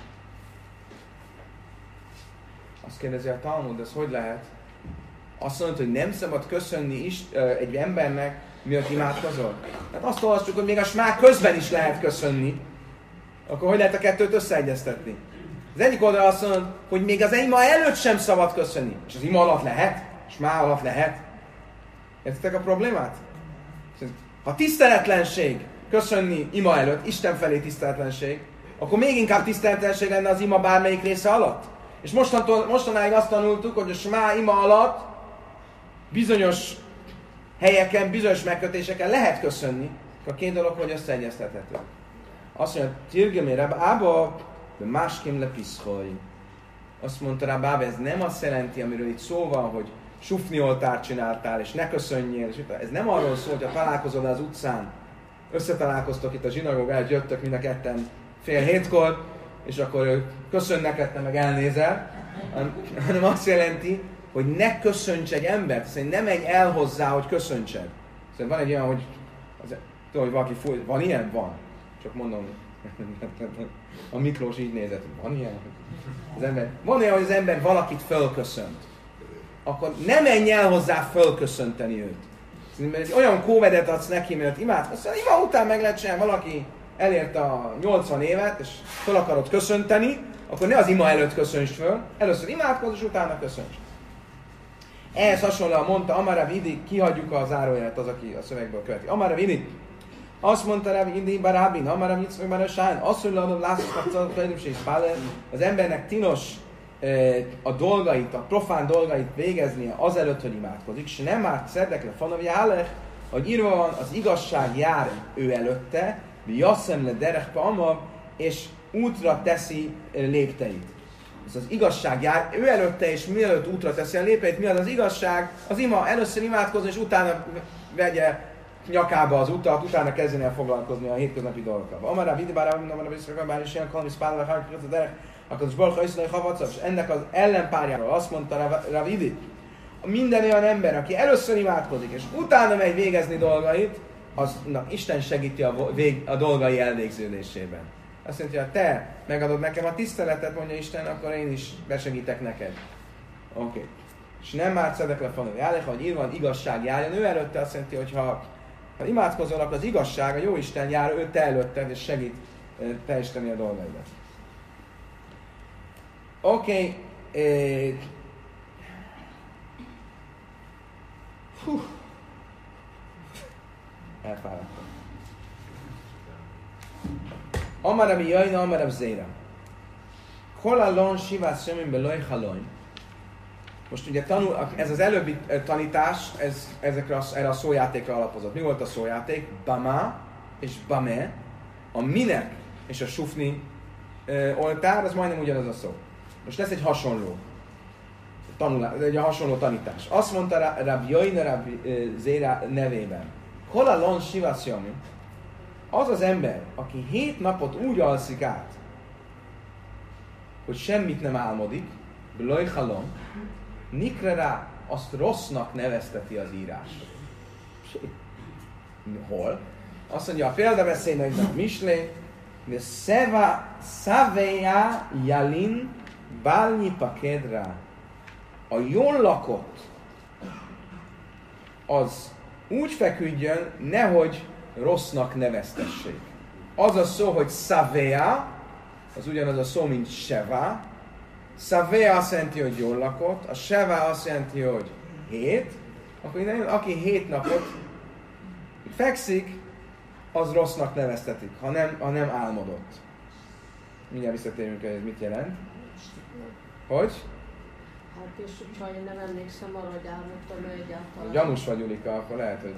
Azt kérdezi a Talmud, ez hogy lehet? Azt mondod, hogy nem szabad köszönni is, egy embernek, miatt imádkozol? Hát azt olvastuk, hogy még a smá közben is lehet köszönni. Akkor hogy lehet a kettőt összeegyeztetni? Az egyik oldal azt mondod, hogy még az ima előtt sem szabad köszönni. És az ima alatt lehet? Smá alatt lehet? Értitek a problémát? Ha tiszteletlenség köszönni ima előtt, Isten felé tiszteletlenség, akkor még inkább tiszteletlenség lenne az ima bármelyik része alatt. És mostantól, mostanáig azt tanultuk, hogy a smá ima alatt bizonyos helyeken, bizonyos megkötéseken lehet köszönni, a két dolog, hogy összeegyeztethető. Azt mondja, Tirgemi Rab Ába, de másképp lepiszkolj. Azt mondta Rab Ába, ez nem azt jelenti, amiről itt szó van, hogy sufni oltárt csináltál, és ne köszönjél. És ez nem arról szól, hogy ha találkozol az utcán, összetalálkoztok itt a zsinagógán, jöttök mind a ketten fél hétkor, és akkor köszön neked, te meg elnézel, hanem azt jelenti, hogy ne köszönts egy embert, szóval ne menj el hozzá, hogy köszöntsed. Szóval van egy olyan, hogy, az, tudom, hogy valaki fúj, van ilyen? Van. Csak mondom, a Miklós így nézett, van ilyen? Az ember, van olyan, hogy az ember valakit fölköszönt. Akkor ne menj el hozzá fölköszönteni őt. Mert egy olyan kóvedet adsz neki, mert imádkoz. Szóval ima után meg lehet csinálni, valaki elért a nyolcvan évet, és föl akarod köszönteni, akkor ne az ima előtt köszönts föl, először imádkozz, és utána köszönts. Ehhez hasonlóan mondta Amara Vidi, kihagyjuk a zárójelet, az, aki a szövegből követi. Amara Vidi, azt mondta Rav Vidi Barabin, Amara Mitzvah Barasán, azt, hogy az embernek tilos a dolgait, a profán dolgait végeznie azelőtt, hogy imádkozik, és nem árt szerdek le fanavi állech, hogy írva van, az igazság jár ő előtte, mi jasszem le derechpe amab, és útra teszi lépteit. Ez az igazság jár ő előtte, és mielőtt útra teszi a lépteit, mi az az igazság? Az ima először imádkozni, és utána vegye nyakába az utat, utána kezdjen el foglalkozni a hétköznapi dolgokkal. Amara vidibára, amara visszakabár, és ilyen kalmi szpálva, hárkik a derek, akkor az balha iszlai havacab, és ennek az ellenpárjáról azt mondta Ravidi, minden olyan ember, aki először imádkozik, és utána megy végezni dolgait, aznak Isten segíti a, vég, a dolgai elvégződésében. Azt mondja, ha te megadod nekem a tiszteletet, mondja Isten, akkor én is besegítek neked. Oké. Okay. És nem már szedek le fanul. Járják, hogy írva, igazság járjon. Ő előtte azt jelenti, hogy ha, ha imádkozol, akkor az igazság, a jó Isten jár, ő te előtted, és segít teljesíteni a dolgaidat. Oké. Okay. Eh... Hú. Elfáradtam. Amara mi jajna, amara zéra. Kolalon sivás sömön beloj halony. Most ugye tanul, ez az előbbi tanítás, ez ezekre a, erre a szójátékra alapozott. Mi volt a szójáték? Bama és bame. A minek és a sufni ö, oltár, az majdnem ugyanaz a szó. Most lesz egy hasonló tanulás, egy hasonló tanítás. Azt mondta Rabbi Jajna, Rabbi Zéra nevében. Kolalon sivás sömön. Az az ember, aki hét napot úgy alszik át, hogy semmit nem álmodik, bloj halom, nikre rá, azt rossznak nevezteti az írás. Hol? Azt mondja, a példabeszédnek a Mislé, de szeva szaveja jalin bálnyi pakedra. A jól lakott, az úgy feküdjön, nehogy rossznak neveztessék. Az a szó, hogy szavea, az ugyanaz a szó, mint seva. Szavea azt jelenti, hogy jól lakott, a seva azt jelenti, hogy hét. Akkor innen, aki hét napot fekszik, az rossznak neveztetik, ha nem, ha nem álmodott. Mindjárt visszatérünk, hogy ez mit jelent. Hogy? Hát és hogyha én nem emlékszem arra, hogy álmodtam egyáltalán. Gyanús vagy, Julika, akkor lehet, hogy...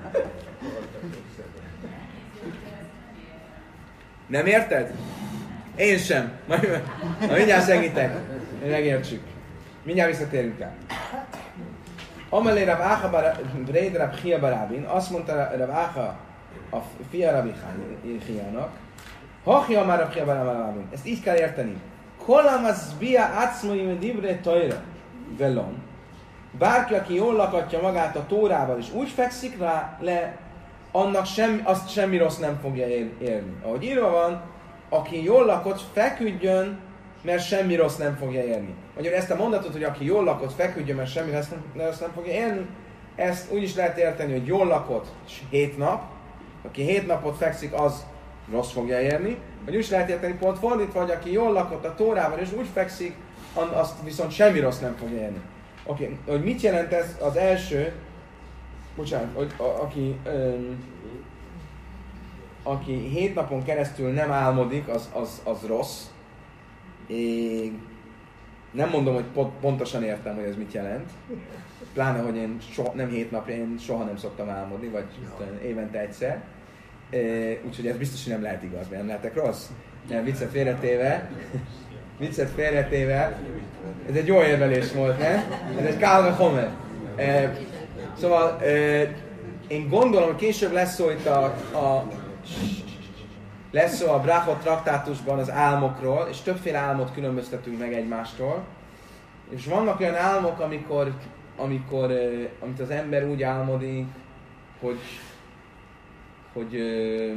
Nem érted? Én sem. Majd, majd mindjárt segítek. Megértsük. Mindjárt visszatérünk rá. Amelé Rav Ácha Bréd Rav Chia Barábin, azt mondta Rav Ácha a fia Rabbi Chiának, Hachja már Rav Chia Barábin. Ezt így kell érteni. Kolam az bia átszmai divré tajra velon. Bárki, aki jól lakatja magát a Tórával, és úgy fekszik rá le, annak sem, azt semmi rossz nem fogja érni. Ahogy írva van, aki jól lakott, feküdjön, mert semmi rossz nem fogja érni. Magyarul ezt a mondatot, hogy aki jól lakott, feküdjön, mert semmi rossz nem, rossz nem fogja érni, ezt úgy is lehet érteni, hogy jól lakott hét nap, aki hét napot fekszik, az rossz fogja érni, vagy úgy is lehet érteni pont fordítva, hogy aki jól lakott a Tórával, és úgy fekszik, azt viszont semmi rossz nem fogja érni. Oké, okay. Hogy mit jelent ez az első, bocsánat, hogy a, aki, öm, aki hét napon keresztül nem álmodik, az, az, az rossz. Én nem mondom, hogy pont, pontosan értem, hogy ez mit jelent. Pláne, hogy én soha, nem hét napja, én soha nem szoktam álmodni, vagy évente egyszer. Úgyhogy ez biztos, hogy nem lehet igaz, mert nem lehetek rossz. Nem, viccet félretéve. Viccet félretéve. Ez egy jó érvelés volt, nem? Ez egy Kálve Homer. E, szóval e, én gondolom, hogy később lesz szó itt a, a lesz szó a Brachot traktátusban az álmokról, és többféle álmot különböztetünk meg egymástól. És vannak olyan álmok, amikor, amikor e, amit az ember úgy álmodik, hogy hogy e,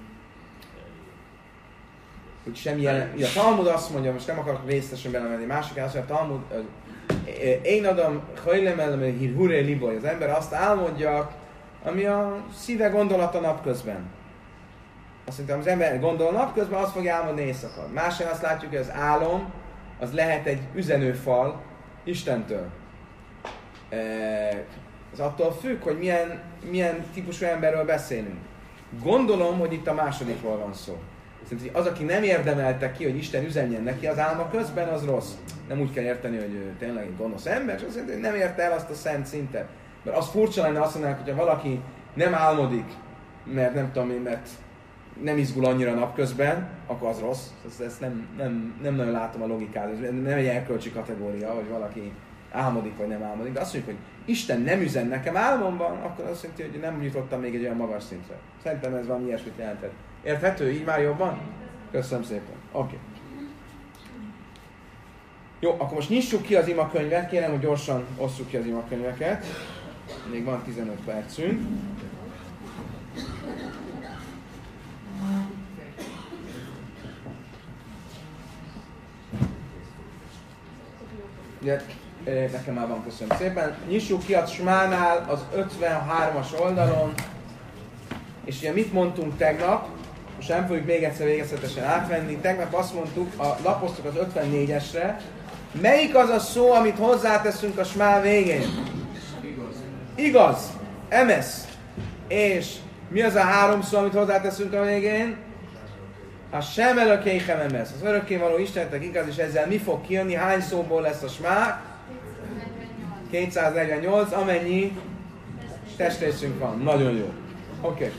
hogy semmilyen, a Talmud azt mondja, most nem akarok részletesen belemenni, másik azt mondja, a Talmud, én adom, hajlemel, hír hurré liboly, az ember azt álmodja, ami a szíve gondolata napközben. Azt mondtam, az ember gondol napközben, azt fogja álmodni éjszaka. Másrészt azt látjuk, hogy az álom, az lehet egy üzenőfal Istentől. Ez attól függ, hogy milyen, milyen típusú emberről beszélünk. Gondolom, hogy itt a másodikról van szó. Szerintem az, aki nem érdemelte ki, hogy Isten üzenjen neki az álma közben, az rossz. Nem úgy kell érteni, hogy tényleg egy gonosz ember, csak azt jelenti, hogy nem érte el azt a szent szintet. Mert az furcsa lenne azt mondanák, hogyha valaki nem álmodik, mert nem tudom én, mert nem izgul annyira napközben, akkor az rossz. Ezt, ezt nem, nem, nem nagyon látom a logikát. Ez nem egy erkölcsi kategória, hogy valaki álmodik vagy nem álmodik. De azt mondjuk, hogy Isten nem üzen nekem álmomban, akkor azt jelenti, hogy nem jutottam még egy olyan magas szintre. Szerintem ez valami ilyesmit jelentett. Érthető? Így már jobban? Köszönöm szépen. Oké. Okay. Jó, akkor most nyissuk ki az imakönyvet. Kérem, hogy gyorsan osszuk ki az imakönyveket. Még van tizenöt percünk. Ugye, nekem már van, köszönöm szépen. Nyissuk ki a Smánál az ötvenhármas oldalon. És ugye mit mondtunk tegnap? Most nem fogjuk még egyszer végezhetesen átvenni. Tegnap azt mondtuk, a, lapoztuk az ötvennégyesre. Melyik az a szó, amit hozzáteszünk a smá végén? Igaz. Igaz. Emesz. És mi az a három szó, amit hozzáteszünk a végén? A sem elökéhem emesz. Az örökkévaló Istenetek igaz, és ezzel mi fog kijönni? Hány szóból lesz a smá? kétszáznegyvennyolc, amennyi testrészünk van. Nagyon jó. Oké. Okay.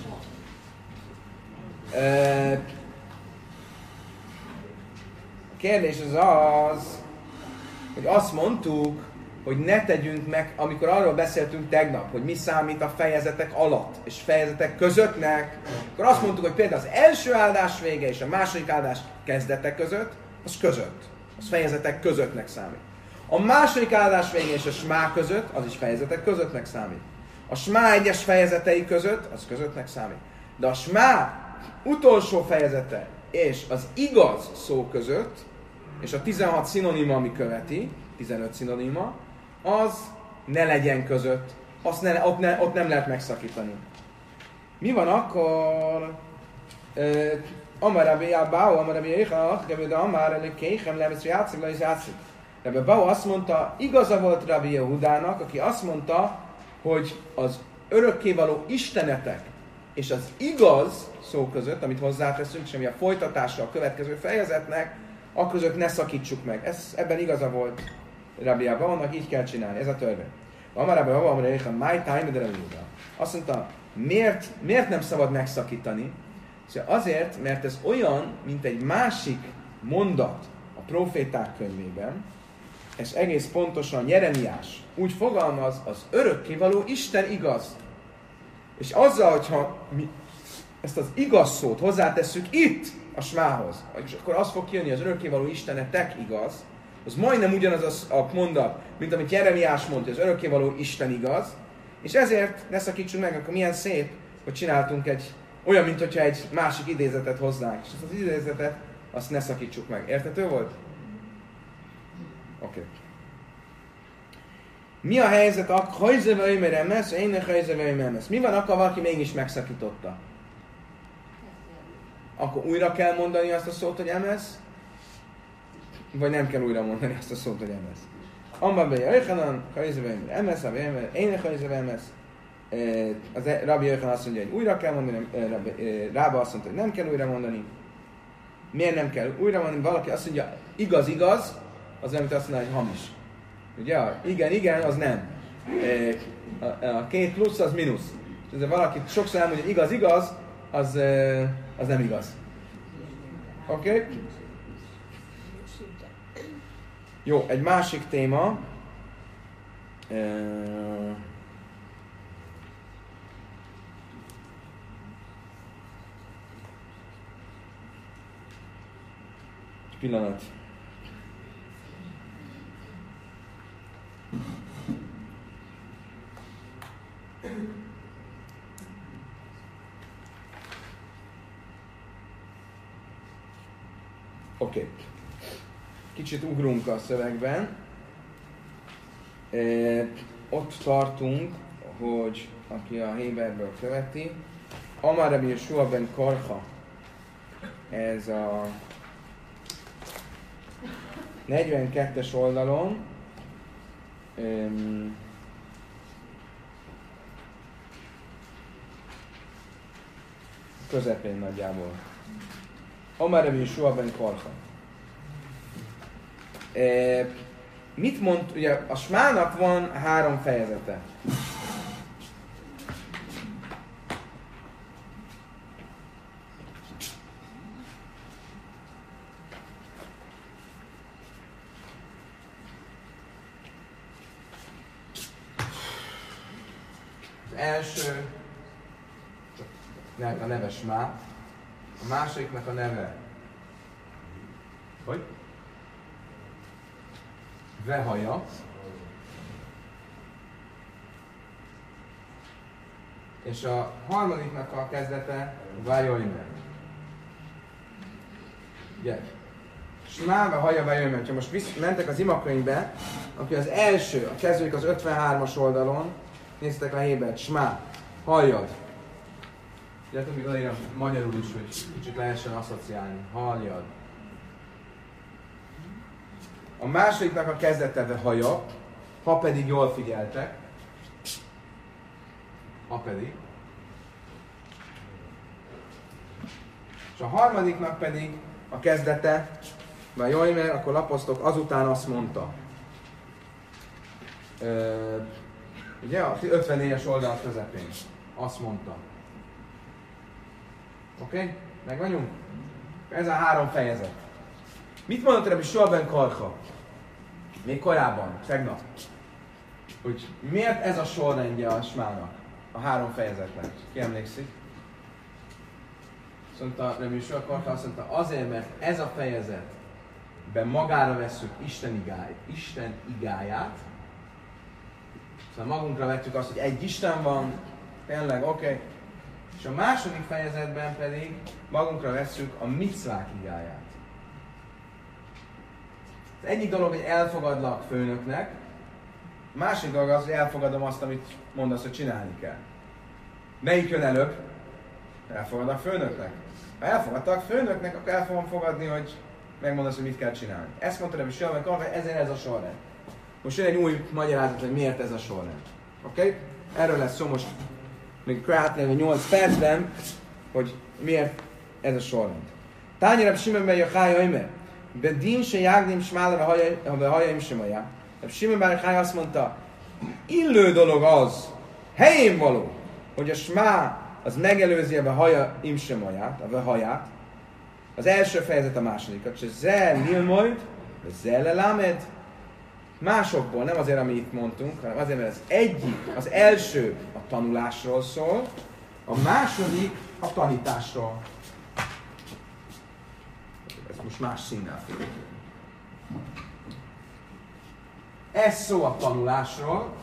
A kérdés az az, hogy azt mondtuk, hogy ne tegyünk meg, amikor arról beszéltünk tegnap, hogy mi számít a fejezetek alatt és fejezetek közöttnek, akkor azt mondtuk, hogy például az első áldás vége és a második áldás kezdetek között, az között. Az fejezetek közöttnek számít. A második áldás vége és a smá között, az is fejezetek közöttnek számít. A smá egyes fejezetei között, az közöttnek számít. De a smá utolsó fejezete és az igaz szó között, és a tizenhat szinonima, ami követi, tizenöt szinonima, az ne legyen között, azt ne, ott, ne, ott nem lehet megszakítani. Mi van akkor? Amarabi Abba, Amarabi Eichach, de Amar előkéhem levezri játszik, le is játszik. Rabbi Bau azt mondta, igaza volt Rabbi Yehudának, aki azt mondta, hogy az örökkévaló istenetek és az igaz szó között, amit hozzáteszünk, és ami a folytatása a következő fejezetnek, a között ne szakítsuk meg. Ez, ebben igaza volt Rabbi Abba-nak, így kell csinálni, ez a törvény. Amar Rabbi Abba, Amar Eichach, my time, de Rabbi Yehuda. Azt mondta, miért, miért nem szabad megszakítani? Szóval azért, mert ez olyan, mint egy másik mondat a proféták könyvében, ez egész pontosan Jeremiás úgy fogalmaz, az örökkévaló Isten igaz. És azzal, hogyha mi ezt az igaz szót hozzátesszük itt a smához, és akkor az fog kijönni, az örökkévaló Istenetek igaz, az majdnem ugyanaz a mondat, mint amit Jeremiás mondta, az örökkévaló Isten igaz, és ezért ne szakítsunk meg, akkor milyen szép, hogy csináltunk egy, olyan, mint hogyha egy másik idézetet hoznánk, és ezt az idézetet, azt ne szakítsuk meg. Érthető volt? Oké. Okay. Mi a helyzet a hajzeve ömeremesz, én a hajzeve ömeremesz? Mi van akkor, valaki mégis megszakította? Akkor újra kell mondani azt a szót, hogy emesz? Vagy nem kell újra mondani azt a szót, hogy emesz? Amban be jöjjhanan, hajzeve ömeremesz, én a hajzeve emesz. Az Rabbi Jöjjhan azt mondja, hogy újra kell mondani, Rába azt mondta, hogy nem kell újra mondani. Miért nem kell újra mondani? Valaki azt mondja, igaz, igaz, az nem, mint azt mondja, hogy hamis. Ugye? Igen, igen, az nem. A, a két plusz, az mínusz. És valaki sokszor elmondja, hogy igaz, igaz, az, az nem igaz. Oké? Okay? Jó, egy másik téma. Pillanat. Oké. Okay. Kicsit ugrunk a szövegben. E, ott tartunk, hogy aki a Héberből követi, Amar Rabbi Yeshua ben Karcha, ez a negyvenkettes oldalon, um, közepén nagyjából. Amar Rabbi Yeshua ben Karcha. E, mit mond, ugye a smának van három fejezete. Az első a neve Smá, a másiknak a neve hogy? Vehaja, és a harmadiknak a kezdete Vajojmer. Ugye? Smá, Vehaja, Vajojmer. Ha most visz, mentek az imakönyvbe, akkor az első, a kezdődik az ötvenhármas oldalon, néztek a Hébert, Smá, halljad. Ugye tudjuk odaírni magyarul is, hogy kicsit lehessen asszociálni. Halljad. A másodiknak a kezdete haja, ha pedig jól figyeltek, ha pedig. És a harmadiknak pedig a kezdete, vagy jól, mert akkor lapoztok, azután azt mondta. Ö, ugye a ötvennégyes oldal közepén. Azt mondta. Oké? Okay? Meg vagyunk? Ez a három fejezet. Mit mondott Rabbi Yeshua ben Karcha? Még korábban, tegnap. Hogy miért ez a sorrendje a smának? A három fejezetnek. Ki emlékszik? Azt mondta Rabbi Yeshua ben Karcha, azt mondta, azért, mert ez a fejezetben magára vesszük Isten, igály, Isten igáját. Szóval magunkra vettük azt, hogy egy Isten van, tényleg, oké. Okay. És a második fejezetben pedig magunkra vesszük a micvák igáját. Az egyik dolog, hogy elfogadlak főnöknek, a másik dolog az, hogy elfogadom azt, amit mondasz, hogy csinálni kell. Melyik jön előbb? Elfogadlak főnöknek. Ha elfogadtak főnöknek, akkor el fogom fogadni, hogy megmondasz, hogy mit kell csinálni. Ezt mondta Rabbi Yeshua ben Karcha, ezért ez a sorrend. Most jön egy új magyarázat, hogy miért ez a sorrend. Oké? Okay? Erről lesz szó most még átnéve nyolc percben, hogy miért ez a sorrend. Tányi Rabbi Shimon ben Yochai Omer, bedin se jágnim smála a hajaim semaja. Rabbi Shimon ben Yochai azt mondta, illő dolog az, helyén való, hogy a smá az megelőzi a haja imsemaját, a haját. Az első fejezet a másodikat. Se zel lilmoid, zel elamed. Másokból, nem azért, amit itt mondtunk, hanem azért, mert az egyik, az első a tanulásról szól, a második a tanításról. Ez most más színnel fogjuk. Ez szól a tanulásról,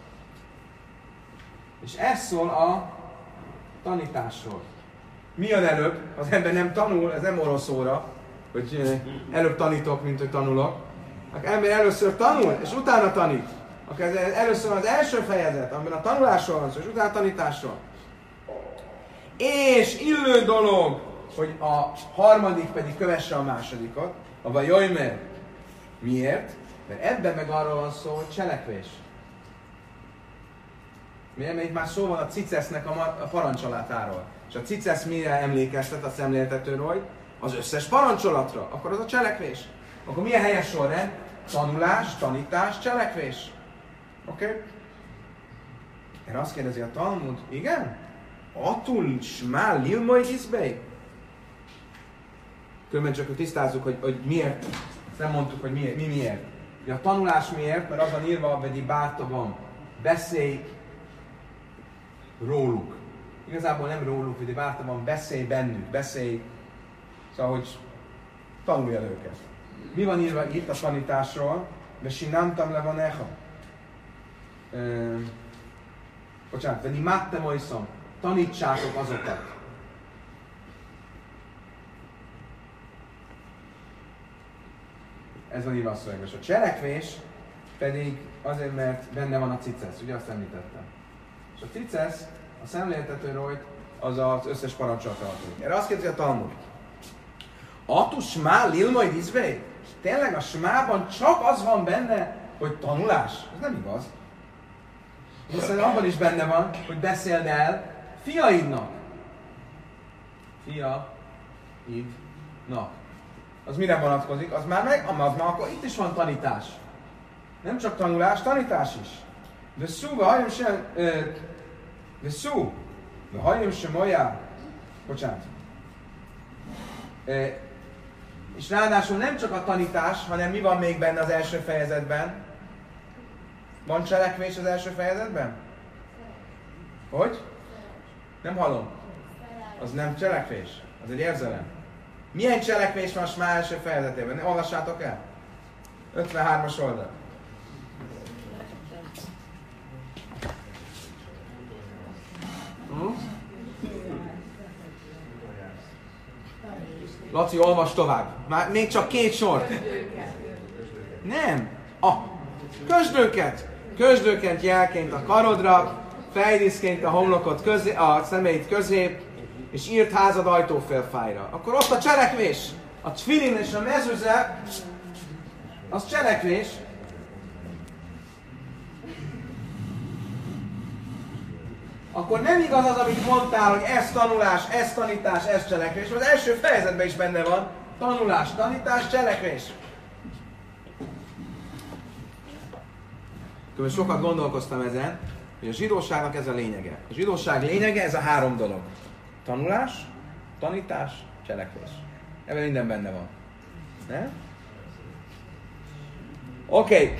és ez szól a tanításról. Mi jön előbb? Az ember nem tanul, ez nem orosz óra, hogy előbb tanítok, mint hogy tanulok. Az ember először tanul, és utána tanít. Akkor ez először az első fejezet, amiben a tanulásról van szó, és utána a tanításról. És illő dolog, hogy a harmadik pedig kövesse a másodikat, a jajmer. Miért? Mert ebben meg arról van szó, hogy cselekvés. Miért? Mert itt már szó van a cicesznek a, a parancsolátáról. És a cicesz mire emlékeztet a szemléltetőről? Az összes parancsolatra. Akkor az a cselekvés. Akkor milyen helyes sorrend? Tanulás, tanítás, cselekvés. Oké? Okay? Erre azt kérdezi a Talmud, igen? Atul smál lilmoid izbei? Különben csak hogy tisztázzuk, hogy, hogy miért. Nem mondtuk, hogy miért, mi miért. De a tanulás miért? Mert az van írva, hogy bártaban beszélj róluk. Igazából nem róluk, hogy bártaban beszélj bennük, beszélj. Szóval, hogy tanulj el őket. Mi van írva itt a tanításról? De sinantam le van echa. Bocsánat, venni mattem olyszom. Tanítsátok azokat. Ez van írva a szövegben. A cselekvés pedig azért, mert benne van a cicesz, ugye azt említettem. És a cicesz, a szemléltető rojt, az az összes parancsolatra adunk. Erre azt kérdezi a Talmud. Atu smá lilmoid izbei? Tényleg a smában csak az van benne, hogy tanulás? Ez nem igaz. Hiszen abban is benne van, hogy beszéld el fiaidnak. Fiaidnak. Az mire vonatkozik? Az már meg, az már akkor itt is van tanítás. Nem csak tanulás, tanítás is. De szú, hajjam sem, de szú, hajjam sem olyan, bocsánat. E, és ráadásul nem csak a tanítás, hanem mi van még benne az első fejezetben? Van cselekvés az első fejezetben? Hogy? Nem hallom. Az nem cselekvés, az egy érzelem. Milyen cselekvés van Smá első fejezetében? Ne olvassátok el. ötvenhármas oldal. Hm? Laci, olvas tovább. Már még csak két sor. Nem. A kösdőket. Kösdőként jelként a karodra, fejdiszként a homlokot közé, a szemeit közé, és írt házad ajtófélfájra. Akkor ott a cselekvés. A tfilin és a mezőze, az cselekvés. Akkor nem igaz az, amit mondtál, hogy ez tanulás, ez tanítás, ez cselekvés. Az első fejezetben is benne van. Tanulás, tanítás, cselekvés. Különben sokat gondolkoztam ezen, hogy a zsidóságnak ez a lényege. A zsidóság lényege ez a három dolog. Tanulás, tanítás, cselekvés. Ebben minden benne van. Ne? Oké.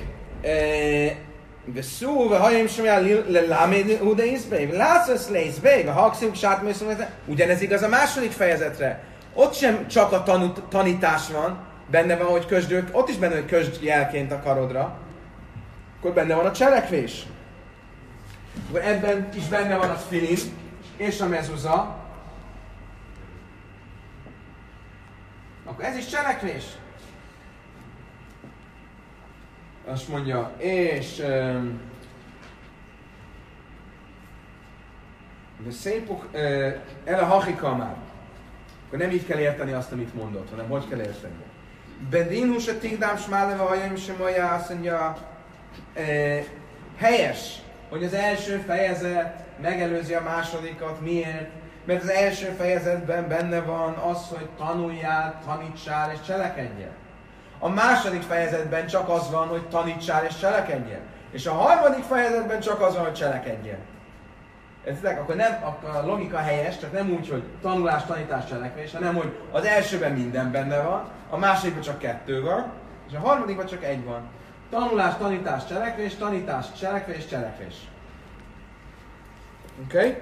Veszú, vehajjam semjál leláméd udeizbé, látszasz lézbé, vehakszim sátmőszöm, ugyanez igaz a második fejezetre. Ott sem csak a tanut, tanítás van, benne van, hogy kösd, ott is benne, hogy kösd jelként a karodra. Akkor benne van a cselekvés. Akkor ebben is benne van a tfilin és a mezuza. Akkor ez is cselekvés. Azt mondja, és um, de szépuk uh, el a hachika már. Akkor nem így kell érteni azt, amit mondott, hanem hogy kell érteni. Bedin se tigdám smáleve hajjam sem olyan, azt mondja, uh, helyes, hogy az első fejezet megelőzi a másodikat. Miért? Mert az első fejezetben benne van az, hogy tanuljál, tanítsál és cselekedjél. A második fejezetben csak az van, hogy tanítsál és cselekedjél. És a harmadik fejezetben csak az van, hogy cselekedjél. Értitek? Akkor nem, akkor a logika helyes, csak nem úgy, hogy tanulás, tanítás, cselekvés, hanem hogy az elsőben minden benne van, a másodikban csak kettő van, és a harmadikban csak egy van. Tanulás, tanítás, cselekvés, tanítás, cselekvés, cselekvés. Oké? Okay?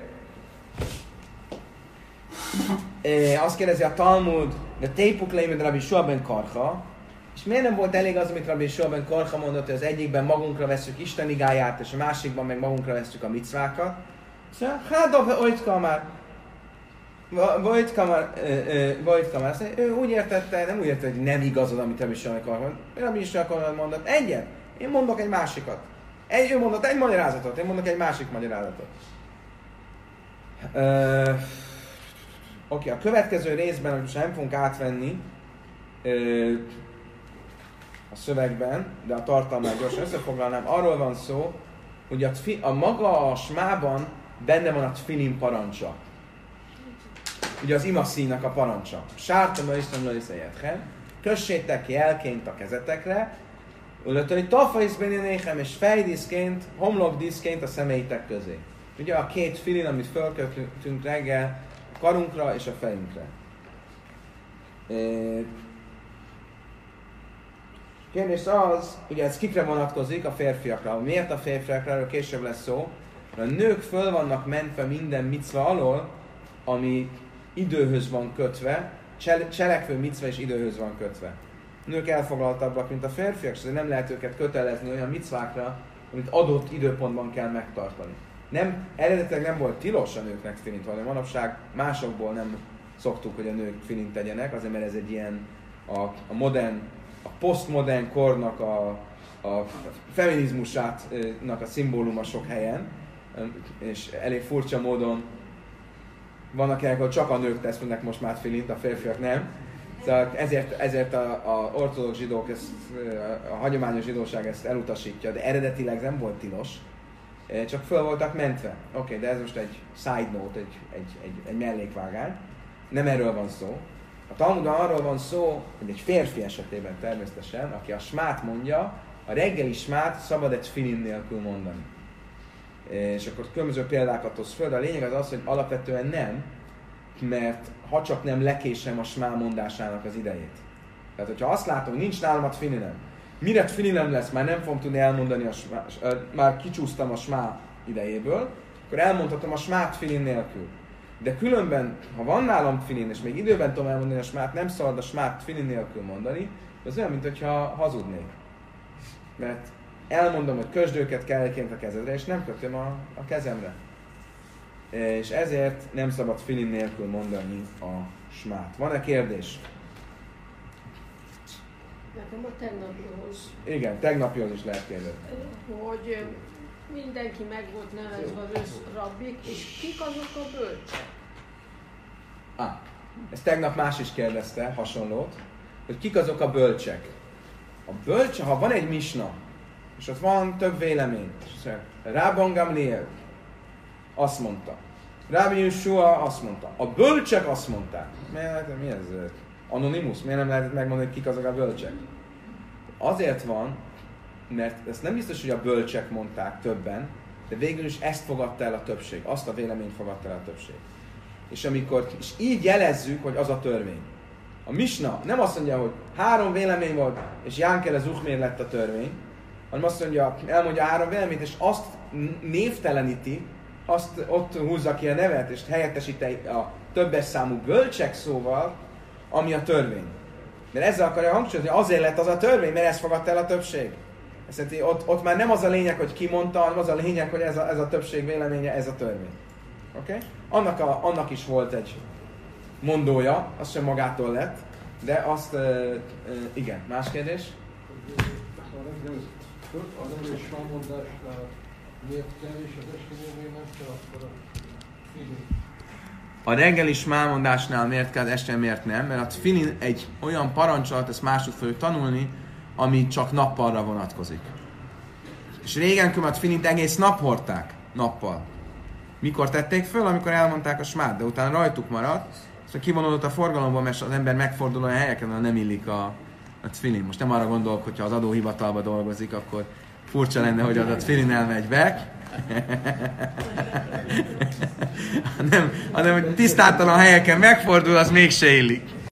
E, azt kérdezi a Talmud, de tépuk lémed Rabbi Shua ben Karcha, és miért nem volt elég az, amit Rabbi Shua ben Karcha mondott, hogy az egyikben magunkra veszük Isten igáját, és a másikban meg magunkra veszük a micvákat? Szóval, hát a Vojtka már, Vojtka már, Vojtka már, ő úgy értette, nem úgy értette, hogy nem igazad, amit Rabbi Shua ben Karcha mondott. Rabbi Shua ben Karcha mondott egyet, én mondok egy másikat. Egy, ő mondott egy magyarázatot, én mondok egy másik magyarázatot. Uh, Oké, okay, a következő részben, hogy most nem fogunk átvenni uh, a szövegben, de a tartalmát gyorsan összefoglalnám, arról van szó, hogy a, tfi, a maga a smában benne van a tfilin parancsa. Ugye az imaszínak a parancsa. Sártam a Isztamra Iszajetchen, kössétek ki elként a kezetekre, hogy tafaiszbénénéhem és fejdíszként, homlokdíszként a szemeitek közé. Ugye a két filin, amit fölkötünk reggel a karunkra és a fejünkre. Kérdés az, ugye ez kikre vonatkozik, a férfiakra. Miért a férfiakra? Erről később lesz szó. Mert a nők föl vannak mentve minden micva alól, ami időhöz van kötve, cselekvő micva is időhöz van kötve. A nők elfoglaltabbak, mint a férfiak, és azért nem lehet őket kötelezni olyan micvákra, amit adott időpontban kell megtartani. Nem, eredetileg nem volt tilos a nőknek filint valami, manapság másokból nem szoktuk, hogy a nők filint tegyenek, azért mert ez egy ilyen a, a modern, a posztmodern kornak a, a feminizmusátnak a szimbóluma sok helyen, és elég furcsa módon vannak ilyenek, hogy csak a nők tesznek most már filint, a férfiak nem. Szóval ezért, ezért a, a ortodox zsidók, ezt, a hagyományos zsidóság ezt elutasítja, de eredetileg nem volt tilos. Csak föl voltak mentve. Oké, okay, de ez most egy side note, egy, egy, egy, egy mellékvágány. Nem erről van szó. A Talmudban arról van szó, hogy egy férfi esetében természetesen, aki a smát mondja, a reggeli smát szabad egy filin nélkül mondani. És akkor különböző példákat hoz föl, de a lényeg az az, hogy alapvetően nem, mert ha csak nem lekésem a smá mondásának az idejét. Tehát, hogyha azt látom, hogy nincs nálam a tfilinem, mire tfilinem lesz, már nem fogom tudni elmondani, a smá, már kicsúsztam a smá idejéből, akkor elmondhatom a smát tfilin nélkül. De különben, ha van nálam tfilin, és még időben tudom elmondani a smát, nem szabad a smát tfilin nélkül mondani, az olyan, mintha hazudnék. Mert elmondom, hogy kösd őket kelleként a kezedre, és nem kötöm a, a kezemre. És ezért nem szabad tfilin nélkül mondani a smát. Van-e kérdés? Nekem a tegnapihoz. Igen, tegnapihoz is lehet kérdezni. Hogy mindenki meg volt nevezve az össz rabbik, és kik azok a bölcsek? Ah, ezt tegnap más is kérdezte, hasonlót, hogy kik azok a bölcsek. A bölcse, ha van egy misna, és ott van több vélemény, Rában Gamliel azt mondta, Rabbi Yeshua azt mondta, a bölcsek azt mondták. Miért, mi ez? Anonimus? Miért nem lehetett megmondani, hogy kik azok a bölcsek? Azért van, mert ezt nem biztos, hogy a bölcsek mondták többen, de végül is ezt fogadta el a többség, azt a véleményt fogadta el a többség. És amikor, és így jelezzük, hogy az a törvény. A misna nem azt mondja, hogy három vélemény volt, és Jánkele Zuchmér lett a törvény, hanem azt mondja, elmondja három véleményt, és azt névteleníti, azt ott húzza ki a nevet, és helyettesíti a többes számú bölcsek szóval, ami a törvény. Mert ezzel akarja hangsúlyozni, hogy azért lett az a törvény, mert ezt fogadta el a többség. Ezt jelenti, ott, ott már nem az a lényeg, hogy ki mondta, hanem az a lényeg, hogy ez a, ez a többség véleménye, ez a törvény. Oké? Okay? Annak, a, annak is volt egy mondója, az sem magától lett, de azt, uh, uh, igen, más kérdés? A reggeli svámondásnál miért kell, és az estinél nem kell, akkor a filin? A reggeli smámondásnál miért kell, este miért nem? Mert a filin egy olyan parancsolat, ezt másod fogjuk tanulni, ami csak nappalra vonatkozik. És régen követ filint egész nap hordták, nappal. Mikor tették föl? Amikor elmondták a smát, de utána rajtuk maradt, szóval kivonódott a forgalomból, mert az ember megfordul olyan helyeken, ahol nem illik a, a tfilin. Most nem arra gondolok, hogyha az adóhivatalba dolgozik, akkor Furcsa lenne, hogy az a tfilin elmegy vek. hanem, hanem, hogy tisztátalan helyeken megfordul, az mégse illik.